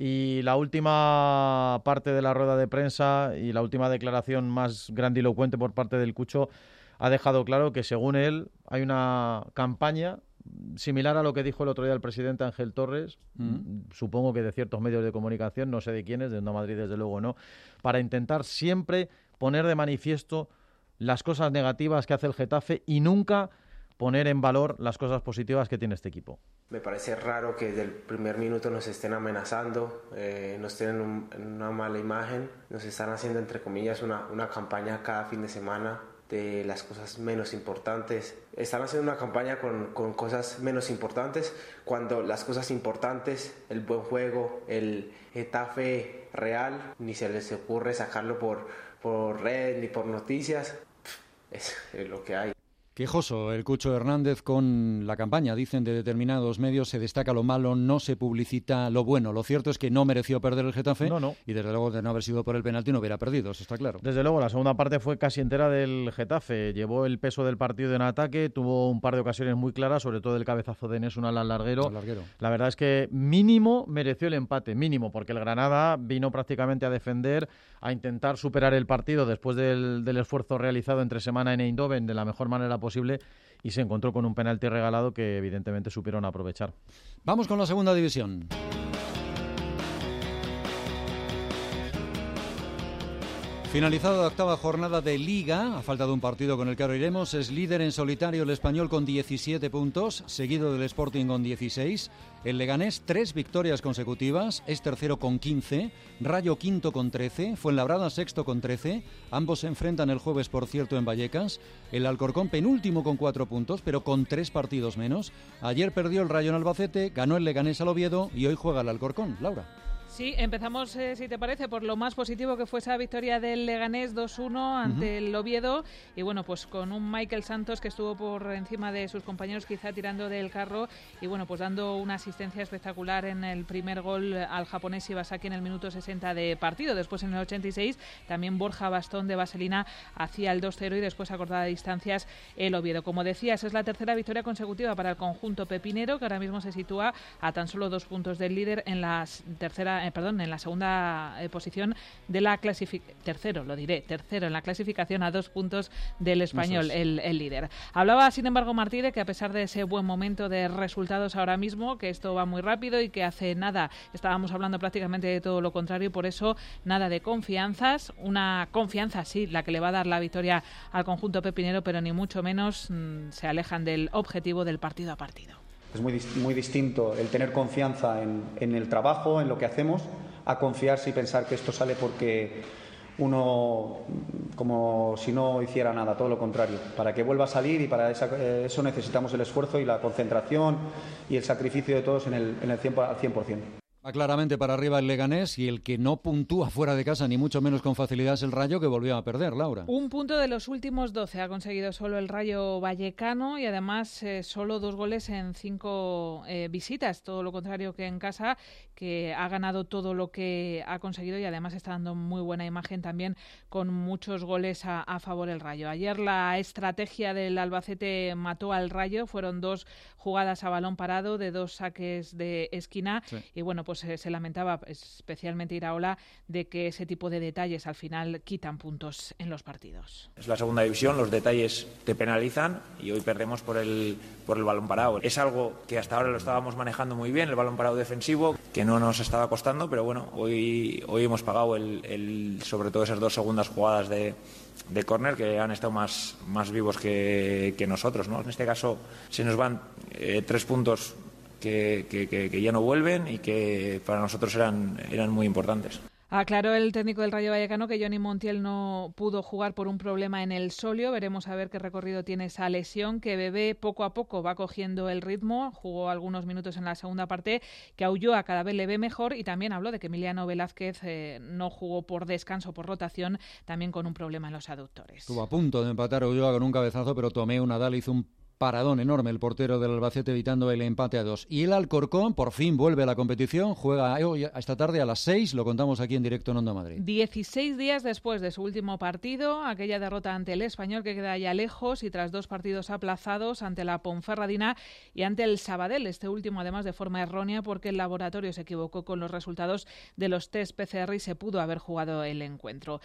Y la última parte de la rueda de prensa y la última declaración más grandilocuente por parte del Cucho ha dejado claro que, según él, hay una campaña similar a lo que dijo el otro día el presidente Ángel Torres, mm. supongo que de ciertos medios de comunicación, no sé de quiénes, de Onda Madrid desde luego no, para intentar siempre poner de manifiesto las cosas negativas que hace el Getafe y nunca poner en valor las cosas positivas que tiene este equipo. Me parece raro que desde el primer minuto nos estén amenazando, eh, nos tienen un, una mala imagen, nos están haciendo entre comillas una, una campaña cada fin de semana de las cosas menos importantes. Están haciendo una campaña con, con cosas menos importantes, cuando las cosas importantes, el buen juego, el Getafe real, ni se les ocurre sacarlo por, por red ni por noticias. Es, es lo que hay. Quejoso el Cucho Hernández con la campaña, dicen de determinados medios, se destaca lo malo, no se publicita lo bueno. Lo cierto es que no mereció perder el Getafe no, no. y desde luego de no haber sido por el penalti no hubiera perdido, eso está claro. Desde luego, la segunda parte fue casi entera del Getafe, llevó el peso del partido en ataque, tuvo un par de ocasiones muy claras, sobre todo el cabezazo de Enes Unal al larguero. al larguero. La verdad es que mínimo mereció el empate, mínimo, porque el Granada vino prácticamente a defender, a intentar superar el partido después del, del esfuerzo realizado entre semana en Eindhoven de la mejor manera posible y se encontró con un penalti regalado que evidentemente supieron aprovechar. Vamos con la segunda división. Finalizada la octava jornada de Liga, a falta de un partido con el que ahora iremos, es líder en solitario el Español con diecisiete puntos, seguido del Sporting con dieciséis, el Leganés tres victorias consecutivas, es tercero con quince, Rayo quinto con trece, Fuenlabrada sexto con trece, ambos se enfrentan el jueves por cierto en Vallecas, el Alcorcón penúltimo con cuatro puntos, pero con tres partidos menos, ayer perdió el Rayo en Albacete, ganó el Leganés al Oviedo y hoy juega el Alcorcón. Laura. Sí, empezamos, eh, si te parece, por lo más positivo que fue esa victoria del Leganés dos uno ante uh-huh. el Oviedo y bueno, pues con un Michael Santos que estuvo por encima de sus compañeros quizá tirando del carro y bueno, pues dando una asistencia espectacular en el primer gol al japonés Shibasaki en el minuto sesenta de partido. Después en el ochenta y seis también Borja Bastón de Vaselina hacía el dos cero y después a cortada distancias el Oviedo. Como decías, es la tercera victoria consecutiva para el conjunto pepinero que ahora mismo se sitúa a tan solo dos puntos del líder en la tercera Eh, perdón, en la segunda eh, posición de la clasificación, tercero, lo diré, tercero en la clasificación a dos puntos del Español, es. el, el líder. Hablaba, sin embargo, Martí de que a pesar de ese buen momento de resultados ahora mismo, que esto va muy rápido y que hace nada estábamos hablando prácticamente de todo lo contrario, por eso nada de confianzas, una confianza sí, la que le va a dar la victoria al conjunto pepinero, pero ni mucho menos mmm, se alejan del objetivo del partido a partido. Es muy, muy distinto el tener confianza en, en el trabajo, en lo que hacemos, a confiarse y pensar que esto sale porque uno, como si no hiciera nada, todo lo contrario. Para que vuelva a salir y para esa, eso necesitamos el esfuerzo y la concentración y el sacrificio de todos en el, en el cien por ciento. Va claramente para arriba el Leganés y el que no puntúa fuera de casa, ni mucho menos con facilidad, es el Rayo, que volvió a perder, Laura. Un punto de los últimos doce ha conseguido solo el Rayo Vallecano y además eh, solo dos goles en cinco eh, visitas, todo lo contrario que en casa, que ha ganado todo lo que ha conseguido y además está dando muy buena imagen también con muchos goles a, a favor el Rayo. Ayer la estrategia del Albacete mató al Rayo, fueron dos jugadas a balón parado de dos saques de esquina sí. y bueno, pues eh, se lamentaba especialmente Iraola de que ese tipo de detalles al final quitan puntos en los partidos. Es la segunda división, los detalles te penalizan y hoy perdemos por el, por el balón parado. Es algo que hasta ahora lo estábamos manejando muy bien, el balón parado defensivo, que no nos estaba costando, pero bueno, hoy, hoy hemos pagado el, el, sobre todo esas dos segundas jugadas de, de córner que han estado más, más vivos que, que nosotros, ¿no? En este caso se nos van eh, tres puntos que, que, que, que ya no vuelven y que para nosotros eran, eran muy importantes. Aclaró el técnico del Rayo Vallecano que Johnny Montiel no pudo jugar por un problema en el sóleo. Veremos a ver qué recorrido tiene esa lesión, que Bebé poco a poco va cogiendo el ritmo. Jugó algunos minutos en la segunda parte, que a Ulloa cada vez le ve mejor y también habló de que Emiliano Velázquez eh, no jugó por descanso, por rotación, también con un problema en los aductores. Estuvo a punto de empatar a Ulloa con un cabezazo, pero Tomeu Nadal hizo un paradón enorme, el portero del Albacete, evitando el empate a dos. Y el Alcorcón por fin vuelve a la competición, juega hoy esta tarde a las seis, lo contamos aquí en directo en Onda Madrid. dieciséis días después de su último partido, aquella derrota ante el Español que queda ya lejos y tras dos partidos aplazados ante la Ponferradina y ante el Sabadell, este último además de forma errónea porque el laboratorio se equivocó con los resultados de los test P C R y se pudo haber jugado el encuentro.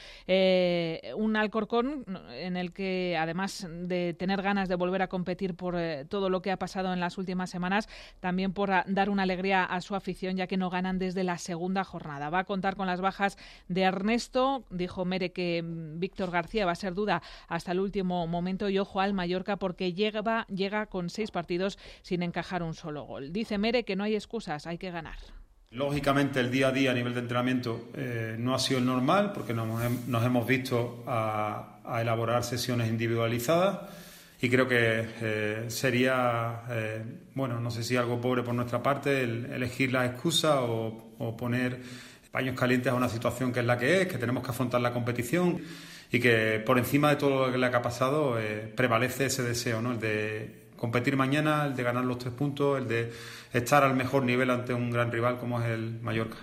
Eh, un Alcorcón en el que además de tener ganas de volver a competir por eh, todo lo que ha pasado en las últimas semanas, también por a, dar una alegría a su afición, ya que no ganan desde la segunda jornada. Va a contar con las bajas de Ernesto, dijo Mere que Víctor García va a ser duda hasta el último momento, y ojo al Mallorca porque llega, llega con seis partidos sin encajar un solo gol. Dice Mere que no hay excusas, hay que ganar. Lógicamente el día a día a nivel de entrenamiento eh, no ha sido el normal porque nos, nos hemos visto a, a elaborar sesiones individualizadas. Y creo que eh, sería, eh, bueno, no sé si algo pobre por nuestra parte, el elegir las excusas o, o poner paños calientes a una situación que es la que es, que tenemos que afrontar la competición y que por encima de todo lo que le ha pasado eh, prevalece ese deseo, ¿no? El de competir mañana, el de ganar los tres puntos, el de estar al mejor nivel ante un gran rival como es el Mallorca.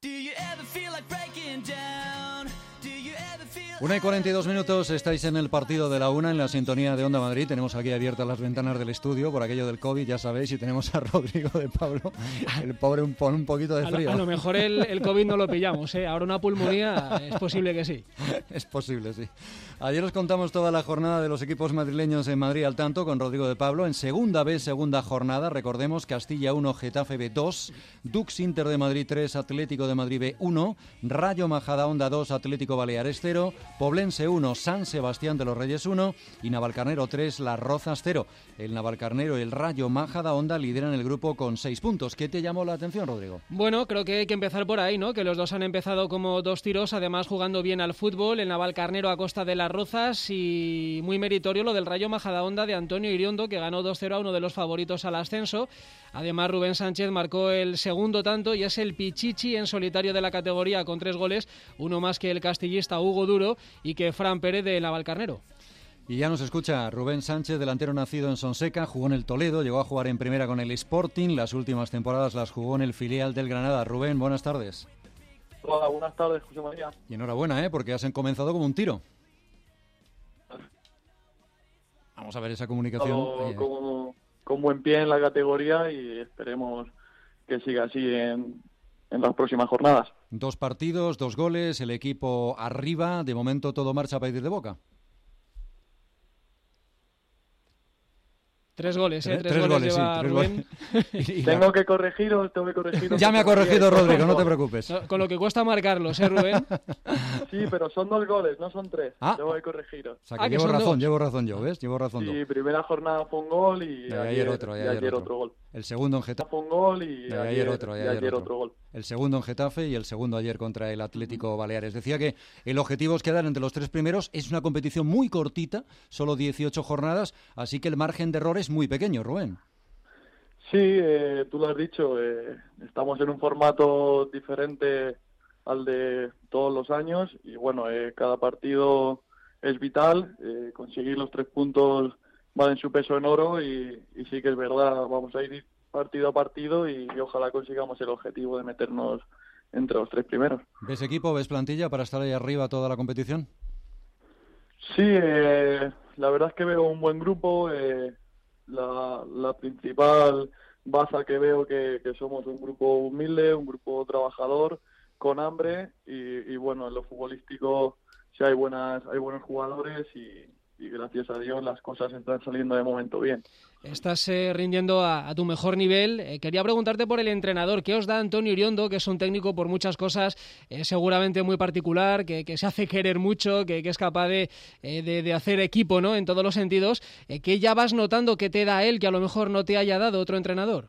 Una y cuarenta y dos minutos, estáis en el partido de la una en la sintonía de Onda Madrid. Tenemos aquí abiertas las ventanas del estudio por aquello del COVID, ya sabéis, y tenemos a Rodrigo de Pablo, el pobre un, un poquito de frío. A lo, a lo mejor el, el COVID no lo pillamos, ¿eh? Ahora una pulmonía es posible que sí. Es posible, sí. Ayer os contamos toda la jornada de los equipos madrileños en Madrid al tanto con Rodrigo de Pablo. En segunda vez, segunda jornada, recordemos Castilla uno, Getafe B dos, Dux Inter de Madrid tres, Atlético de Madrid B uno, Rayo Majadahonda dos, Atlético Baleares cero, Poblense uno, San Sebastián de los Reyes uno y Navalcarnero tres, Las Rozas cero. El Navalcarnero y el Rayo Majadahonda lideran el grupo con seis puntos. ¿Qué te llamó la atención, Rodrigo? Bueno, creo que hay que empezar por ahí, ¿no? Que los dos han empezado como dos tiros, además jugando bien al fútbol. El Navalcarnero a costa de Las Rozas y muy meritorio lo del Rayo Majadahonda de Antonio Iriondo, que ganó dos cero a uno de los favoritos al ascenso. Además, Rubén Sánchez marcó el segundo tanto y es el pichichi en solitario de la categoría con tres goles, uno más que el castillista Hugo Duro y que Fran Pérez de Navalcarnero. Y ya nos escucha Rubén Sánchez, delantero nacido en Sonseca, jugó en el Toledo, llegó a jugar en primera con el Sporting, las últimas temporadas las jugó en el filial del Granada. Rubén, buenas tardes. Hola, buenas tardes, José María. Y enhorabuena, ¿eh? Porque has comenzado como un tiro. Vamos a ver esa comunicación. Eh, como, con buen pie en la categoría y esperemos que siga así en, en las próximas jornadas. Dos partidos, dos goles, el equipo arriba, de momento todo marcha a pedir de boca. Tres goles, ¿eh? Tres, tres, tres goles, goles lleva sí, tres Rubén. Goles. ¿Tengo que corregiros? ¿Tengo que corregiros? Ya me ha corregido Rodrigo, no te preocupes. Con lo que cuesta marcarlos, ¿eh, Rubén? Sí, pero son dos goles, no son tres. Ah. Tengo que corregiros. O sea, que ah, llevo razón, dos. llevo razón yo, ¿ves? Llevo razón Sí, yo. primera jornada fue un gol y, y ayer, ayer otro, y ayer, y ayer otro. otro gol. El segundo en Getafe. Fue un gol y, y ayer, ayer otro, y ayer, y ayer otro. otro gol. El segundo en Getafe y el segundo ayer contra el Atlético Baleares. Decía que el objetivo es quedar entre los tres primeros. Es una competición muy cortita, solo dieciocho jornadas, así que el margen de error es muy pequeño, Rubén. Sí, eh, tú lo has dicho, eh, estamos en un formato diferente al de todos los años y bueno, eh, cada partido es vital, eh, conseguir los tres puntos valen su peso en oro y, y sí que es verdad, vamos a ir partido a partido y, y ojalá consigamos el objetivo de meternos entre los tres primeros. ¿Ves equipo, ves plantilla para estar ahí arriba toda la competición? Sí, eh, la verdad es que veo un buen grupo, eh, la, la principal baza que veo que, que somos un grupo humilde, un grupo trabajador, con hambre y, y bueno, en lo futbolístico sí hay buenas hay buenos jugadores y, y gracias a Dios las cosas están saliendo de momento bien. Estás eh, rindiendo a, a tu mejor nivel. Eh, quería preguntarte por el entrenador. ¿Qué os da Antonio Iriondo, que es un técnico por muchas cosas eh, seguramente muy particular, que, que se hace querer mucho, que, que es capaz de, eh, de, de hacer equipo, ¿no? En todos los sentidos. Eh, ¿Qué ya vas notando que te da él que a lo mejor no te haya dado otro entrenador?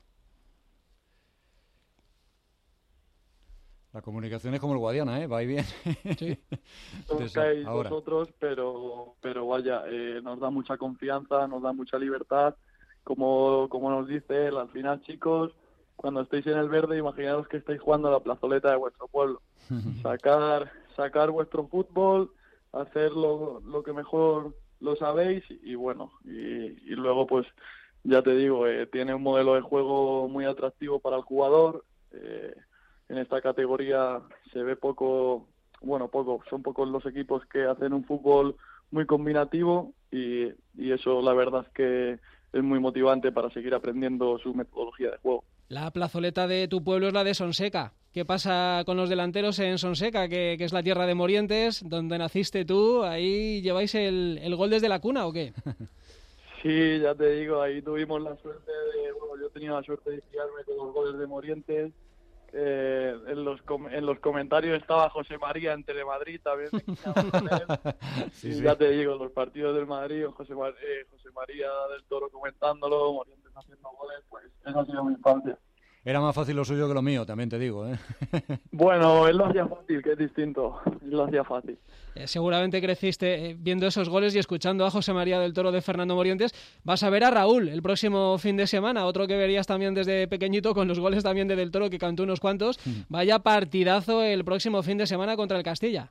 La comunicación es como el Guadiana, ¿eh? Va y bien. Sí. Buscáis vosotros, pero, pero vaya, eh, nos da mucha confianza, nos da mucha libertad. Como, como nos dice él, al final, chicos, cuando estéis en el verde, imaginaros que estáis jugando a la plazoleta de vuestro pueblo. Sacar, sacar vuestro fútbol, hacer lo, lo que mejor lo sabéis y bueno, y, y luego pues ya te digo, eh, tiene un modelo de juego muy atractivo para el jugador. Eh, en esta categoría se ve poco, bueno, poco, son pocos los equipos que hacen un fútbol muy combinativo y, y eso la verdad es que es muy motivante para seguir aprendiendo su metodología de juego. La plazoleta de tu pueblo es la de Sonseca. ¿Qué pasa con los delanteros en Sonseca, que, que es la tierra de Morientes, donde naciste tú? ¿Ahí lleváis el, el gol desde la cuna o qué? Sí, ya te digo, ahí tuvimos la suerte de, bueno, yo tenía la suerte de criarme con los goles de Morientes. Eh, en los com- en los comentarios estaba José María en Telemadrid también me con él. Sí, y sí. Ya te digo, los partidos del Madrid, José, Mar- eh, José María del Toro comentándolo, Morientes haciendo goles, pues esa ha sido mi infancia. Era más fácil lo suyo que lo mío, también te digo, ¿eh? Bueno, él lo hacía fácil, que es distinto, él lo hacía fácil. Eh, seguramente creciste eh, viendo esos goles y escuchando a José María del Toro de Fernando Morientes. Vas a ver a Raúl el próximo fin de semana, otro que verías también desde pequeñito con los goles también de Del Toro, que cantó unos cuantos. Mm. Vaya partidazo el próximo fin de semana contra el Castilla.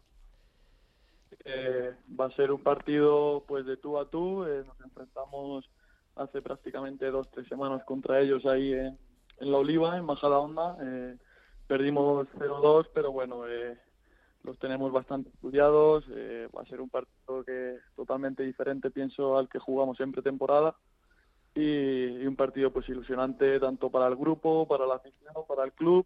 Eh, va a ser un partido pues de tú a tú, eh, nos enfrentamos hace prácticamente dos, tres semanas contra ellos ahí en en La Oliva, en Majadahonda. Eh, perdimos cero dos, pero bueno, eh, los tenemos bastante estudiados. Eh, va a ser un partido que totalmente diferente, pienso, al que jugamos en pretemporada. Y, y un partido pues ilusionante tanto para el grupo, para la afición, para el club.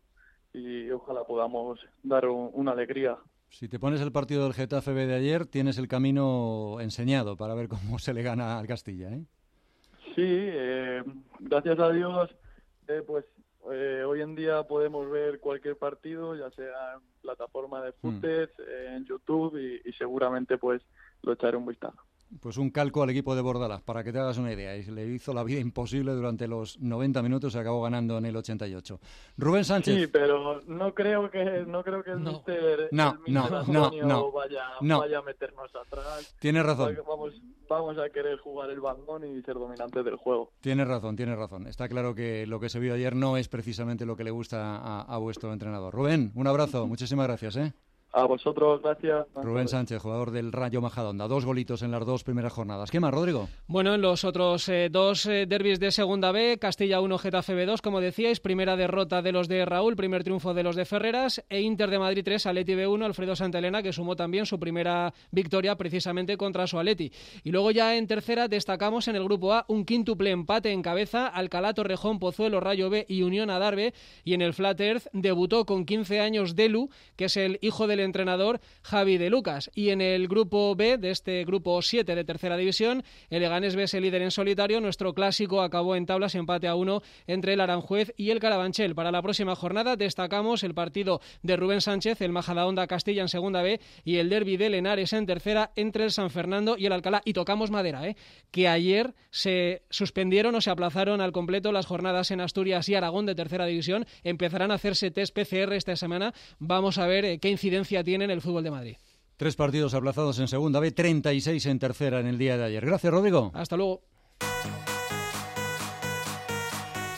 Y ojalá podamos dar un, una alegría. Si te pones el partido del Getafe B de ayer, tienes el camino enseñado para ver cómo se le gana al Castilla, ¿eh? Sí, eh, gracias a Dios. Eh, pues eh, hoy en día podemos ver cualquier partido, ya sea en plataforma de footage, mm. eh, en YouTube y, y seguramente pues lo echaré un vistazo. Pues un calco al equipo de Bordalás, para que te hagas una idea. Y le hizo la vida imposible durante los noventa minutos y acabó ganando en el ochenta y ocho. Rubén Sánchez. Sí, pero no creo que no creo que el no. mister, no, el mister no, Antonio no, vaya, no. vaya a meternos atrás. Tienes razón. Vamos, vamos a querer jugar el balón y ser dominantes del juego. Tienes razón, tienes razón. Está claro que lo que se vio ayer no es precisamente lo que le gusta a, a vuestro entrenador. Rubén, un abrazo. Muchísimas gracias, ¿eh? A vosotros, gracias. Rubén Sánchez, jugador del Rayo Majadahonda. Dos golitos en las dos primeras jornadas. ¿Qué más, Rodrigo? Bueno, en los otros eh, dos eh, derbis de Segunda B, Castilla uno, Getafe B dos, como decíais, primera derrota de los de Raúl, primer triunfo de los de Ferreras, e Inter de Madrid tres, Atleti B uno, Alfredo Santaelena, que sumó también su primera victoria precisamente contra su Atleti. Y luego ya en tercera destacamos en el grupo A un quíntuple empate en cabeza, Alcalá, Torrejón, Pozuelo, Rayo B y Unión Adarve, y en el Flat Earth debutó con quince años Delu, que es el hijo del entrenador Javi de Lucas. Y en el grupo B, de este grupo siete de tercera división, el Leganés B es el líder en solitario. Nuestro clásico acabó en tablas, empate a uno entre el Aranjuez y el Carabanchel. Para la próxima jornada destacamos el partido de Rubén Sánchez, el Majadahonda Castilla en segunda B, y el derbi de Lenares en tercera entre el San Fernando y el Alcalá. Y tocamos madera, ¿eh? que ayer se suspendieron o se aplazaron al completo las jornadas en Asturias y Aragón de tercera división. Empezarán a hacerse test P C R esta semana. Vamos a ver eh, qué incidencia tienen el fútbol de Madrid. Tres partidos aplazados en segunda B, treinta y seis en tercera en el día de ayer. Gracias, Rodrigo. Hasta luego.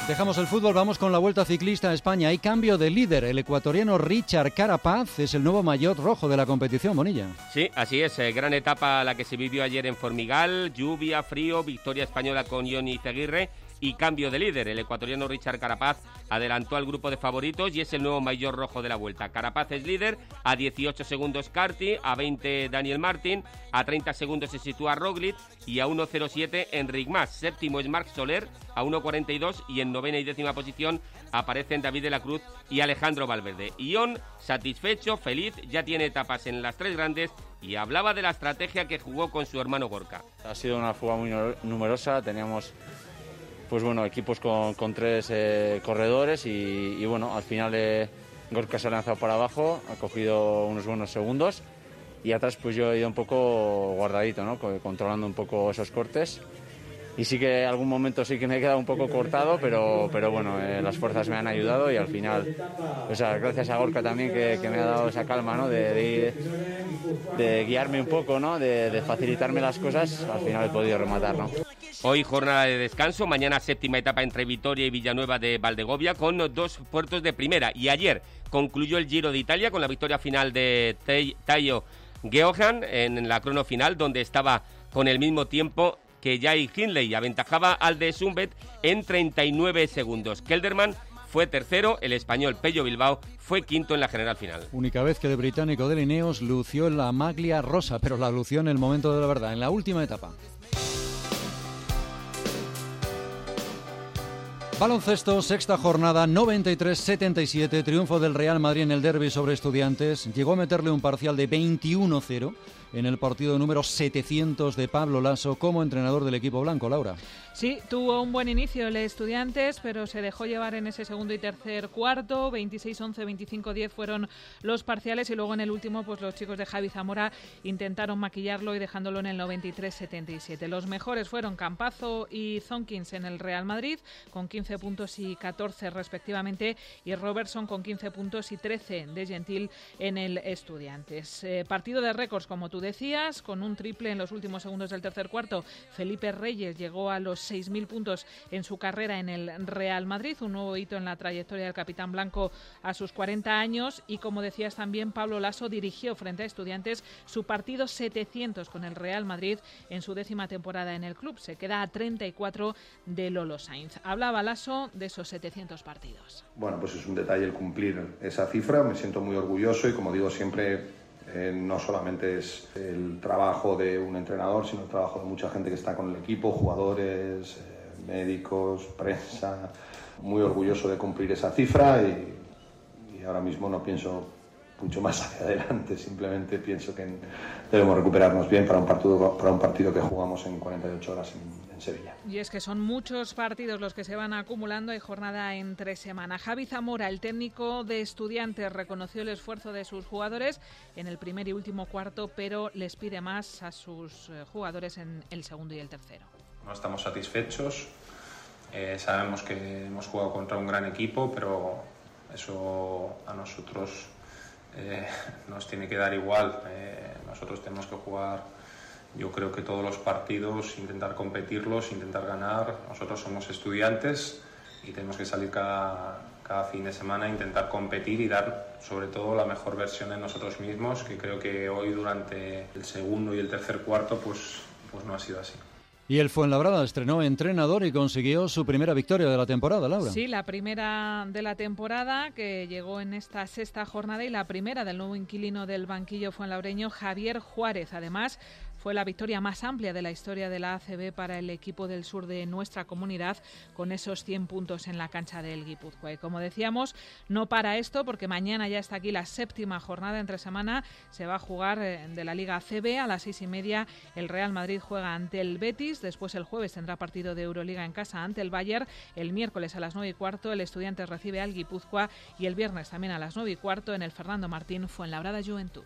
Dejamos el fútbol, vamos con la Vuelta Ciclista a España. Hay cambio de líder. El ecuatoriano Richard Carapaz es el nuevo maillot rojo de la competición, Bonilla. Sí, así es. Eh, gran etapa la que se vivió ayer en Formigal. Lluvia, frío, victoria española con Johnny Izaguirre y cambio de líder. El ecuatoriano Richard Carapaz adelantó al grupo de favoritos y es el nuevo maillot rojo de la Vuelta. Carapaz es líder, a dieciocho segundos Carty, a veinte Daniel Martin, a treinta segundos se sitúa Roglic y a uno cero siete Enric Mas. Séptimo es Marc Soler, a uno cuarenta y dos, y en novena y décima posición aparecen David de la Cruz y Alejandro Valverde. Ion, satisfecho, feliz, ya tiene etapas en las tres grandes y hablaba de la estrategia que jugó con su hermano Gorka. Ha sido una fuga muy numerosa, teníamos pues bueno, equipos con, con tres eh, corredores y, y bueno, al final eh, Gorka se ha lanzado para abajo, ha cogido unos buenos segundos y atrás pues yo he ido un poco guardadito, ¿no? Controlando un poco esos cortes. Y sí que en algún momento sí que me he quedado un poco cortado, pero, pero bueno, eh, las fuerzas me han ayudado y al final, o sea, gracias a Gorka también que, que me ha dado esa calma, ¿no? De, de, de guiarme un poco, ¿no? De, de facilitarme las cosas, al final he podido rematar, ¿no? Hoy jornada de descanso, mañana séptima etapa entre Vitoria y Villanueva de Valdegovia con dos puertos de primera. Y ayer concluyó el Giro de Italia con la victoria final de Tao Geoghegan en la crono final, donde estaba con el mismo tiempo que Jai Hindley, aventajaba al de Sumbet en treinta y nueve segundos. Kelderman fue tercero, el español Pello Bilbao fue quinto en la general final. Única vez que el británico de Ineos lució la maglia rosa, pero la lució en el momento de la verdad, en la última etapa. Baloncesto, sexta jornada, noventa y tres setenta y siete, triunfo del Real Madrid en el derbi sobre Estudiantes. Llegó a meterle un parcial de veintiuno cero en el partido número setecientos de Pablo Laso como entrenador del equipo blanco, Laura. Sí, tuvo un buen inicio el Estudiantes, pero se dejó llevar en ese segundo y tercer cuarto. veintiséis once, veinticinco diez fueron los parciales y luego en el último pues los chicos de Javi Zamora intentaron maquillarlo y dejándolo en el noventa y tres setenta y siete. Los mejores fueron Campazo y Zonkins en el Real Madrid con quince puntos y catorce respectivamente, y Robertson con quince puntos y trece de Gentil en el Estudiantes. Eh, partido de récords, como tú decías, con un triple en los últimos segundos del tercer cuarto. Felipe Reyes llegó a los seis mil puntos en su carrera en el Real Madrid, un nuevo hito en la trayectoria del capitán blanco a sus cuarenta años, y como decías también, Pablo Laso dirigió frente a Estudiantes su partido setecientos con el Real Madrid en su décima temporada en el club. Se queda a treinta y cuatro de Lolo Sainz. Hablaba Laso de esos setecientos partidos. Bueno, pues es un detalle el cumplir esa cifra, me siento muy orgulloso y como digo siempre, Eh, no solamente es el trabajo de un entrenador, sino el trabajo de mucha gente que está con el equipo, jugadores, eh, médicos, prensa. Muy orgulloso de cumplir esa cifra y, y ahora mismo no pienso mucho más hacia adelante, simplemente pienso que debemos recuperarnos bien para un partido, para un partido que jugamos en cuarenta y ocho horas en, en Sevilla. Y es que son muchos partidos los que se van acumulando y jornada entre semana. Javi Zamora, el técnico de Estudiantes, reconoció el esfuerzo de sus jugadores en el primer y último cuarto, pero les pide más a sus jugadores en el segundo y el tercero. No estamos satisfechos, eh, sabemos que hemos jugado contra un gran equipo, pero eso a nosotros Eh, nos tiene que dar igual. Eh, nosotros tenemos que jugar, yo creo que todos los partidos, intentar competirlos, intentar ganar. Nosotros somos Estudiantes y tenemos que salir cada, cada fin de semana a intentar competir y dar sobre todo la mejor versión de nosotros mismos, que creo que hoy durante el segundo y el tercer cuarto pues, pues no ha sido así. Y el Fuenlabrada estrenó entrenador y consiguió su primera victoria de la temporada, Laura. Sí, la primera de la temporada que llegó en esta sexta jornada y la primera del nuevo inquilino del banquillo fuenlabreño, Javier Juárez. Además, fue la victoria más amplia de la historia de la A C B para el equipo del sur de nuestra comunidad, con esos cien puntos en la cancha del Guipúzcoa. Y como decíamos, no para esto, porque mañana ya está aquí la séptima jornada entre semana. Se va a jugar de la Liga A C B a las seis y media. El Real Madrid juega ante el Betis. Después el jueves tendrá partido de Euroliga en casa ante el Bayern. El miércoles a las nueve y cuarto el Estudiantes recibe al Guipúzcoa y el viernes también a las nueve y cuarto en el Fernando Martín Fuenlabrada Juventud.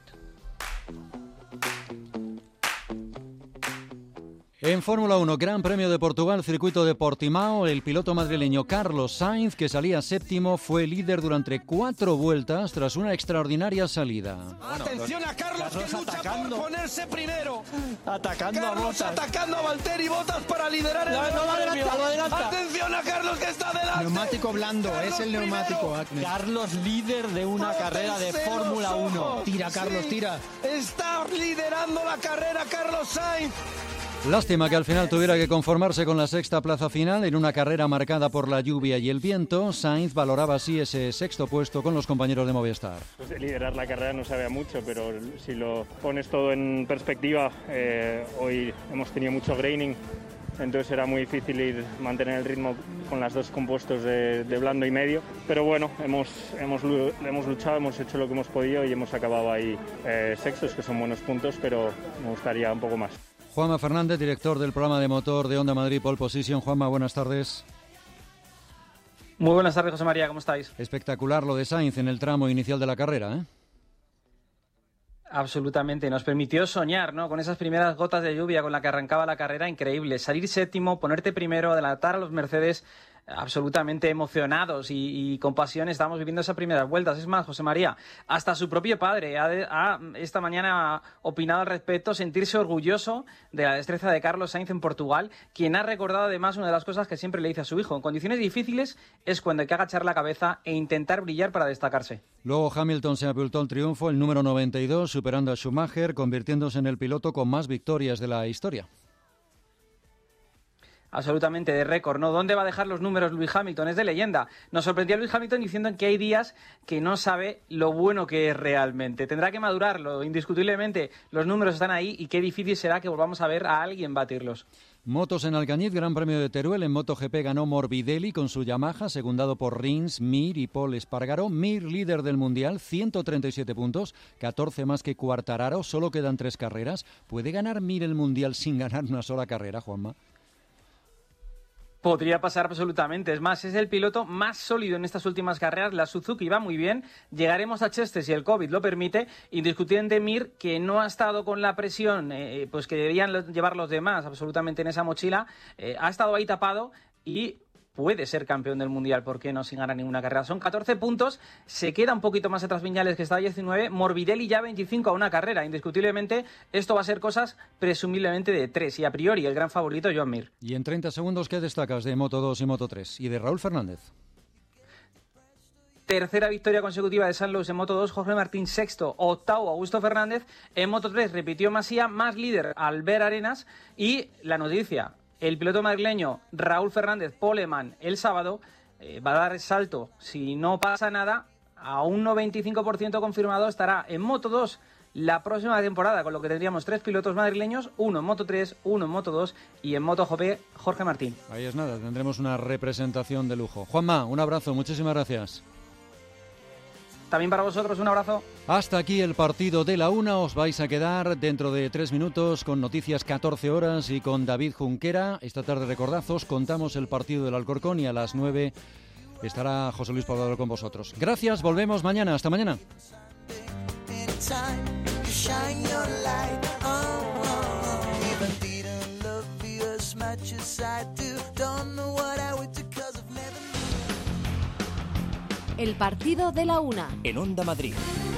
En Fórmula uno, Gran Premio de Portugal, circuito de Portimao, el piloto madrileño Carlos Sainz, que salía séptimo, fue líder durante cuatro vueltas tras una extraordinaria salida. Bueno, atención a Carlos, Carlos que lucha atacando. por ponerse primero. Atacando Carlos a Bottas. atacando a Valtteri Bottas para liderar el no, Gran no, Premio. No, no, Atención a Carlos que está delante. Neumático blando, Carlos es el neumático. primero. Carlos líder de una carrera de Fórmula uno. Tira, Carlos, Sí, tira. Está liderando la carrera Carlos Sainz. Lástima que al final tuviera que conformarse con la sexta plaza final en una carrera marcada por la lluvia y el viento. Sainz valoraba así ese sexto puesto con los compañeros de Movistar. Pues liderar la carrera no sabe a mucho, pero si lo pones todo en perspectiva, eh, hoy hemos tenido mucho graining, entonces era muy difícil ir, mantener el ritmo con las dos compuestos de, de blando y medio. Pero bueno, hemos, hemos, hemos luchado, hemos hecho lo que hemos podido y hemos acabado ahí eh, sextos, que son buenos puntos, pero me gustaría un poco más. Juanma Fernández, director del programa de motor de Honda Madrid Pole Position. Juanma, buenas tardes. Muy buenas tardes, José María, ¿cómo estáis? Espectacular lo de Sainz en el tramo inicial de la carrera, ¿eh? Absolutamente, nos permitió soñar, ¿no? Con esas primeras gotas de lluvia con la que arrancaba la carrera, increíble. Salir séptimo, ponerte primero, adelantar a los Mercedes, absolutamente emocionados y, y con pasión estamos viviendo esas primeras vueltas. Es más, José María, hasta su propio padre ha, ha esta mañana ha opinado al respecto, sentirse orgulloso de la destreza de Carlos Sainz en Portugal, quien ha recordado además una de las cosas que siempre le dice a su hijo: en condiciones difíciles es cuando hay que agachar la cabeza e intentar brillar para destacarse. Luego Hamilton se apuntó el triunfo, el número noventa y dos, superando a Schumacher, convirtiéndose en el piloto con más victorias de la historia. Absolutamente de récord, ¿no? ¿Dónde va a dejar los números Lewis Hamilton? Es de leyenda. Nos sorprendió Lewis Hamilton diciendo que hay días que no sabe lo bueno que es realmente. Tendrá que madurarlo, indiscutiblemente. Los números están ahí y qué difícil será que volvamos a ver a alguien batirlos. Motos en Alcañiz, Gran Premio de Teruel. En MotoGP ganó Morbidelli con su Yamaha, secundado por Rins, Mir y Paul Espargaró. Mir, líder del Mundial, ciento treinta y siete puntos, catorce más que Quartararo. Solo quedan tres carreras. ¿Puede ganar Mir el Mundial sin ganar una sola carrera, Juanma? Podría pasar absolutamente. Es más, es el piloto más sólido en estas últimas carreras. La Suzuki va muy bien. Llegaremos a Cheste si el COVID lo permite. Indiscutiblemente Mir, que no ha estado con la presión eh, pues que debían llevar los demás absolutamente en esa mochila, eh, ha estado ahí tapado y puede ser campeón del Mundial, ¿por qué no? Sin ganar ninguna carrera. Son catorce puntos, se queda un poquito más atrás Viñales, que está a diecinueve, Morbidelli ya veinticinco a una carrera. Indiscutiblemente, esto va a ser cosas presumiblemente de tres, y a priori el gran favorito, Joan Mir. Y en treinta segundos, ¿qué destacas de Moto dos y Moto tres? Y de Raúl Fernández. Tercera victoria consecutiva de San Luis en Moto dos, Jorge Martín sexto, octavo Augusto Fernández. En Moto tres repitió Masía, más líder Albert Arenas, y la noticia: el piloto madrileño Raúl Fernández Poleman el sábado eh, va a dar el salto, si no pasa nada, a un noventa y cinco por ciento confirmado, estará en Moto dos la próxima temporada, con lo que tendríamos tres pilotos madrileños, uno en Moto tres, uno en Moto dos y en MotoGP Jorge Martín. Ahí es nada, tendremos una representación de lujo. Juanma, un abrazo, muchísimas gracias. También para vosotros, un abrazo. Hasta aquí el partido de la una. Os vais a quedar dentro de tres minutos con noticias catorce horas y con David Junquera. Esta tarde, recordazos, contamos el partido del Alcorcón y a las nueve estará José Luis Poblado con vosotros. Gracias, volvemos mañana. Hasta mañana. El partido de la una. En Onda Madrid.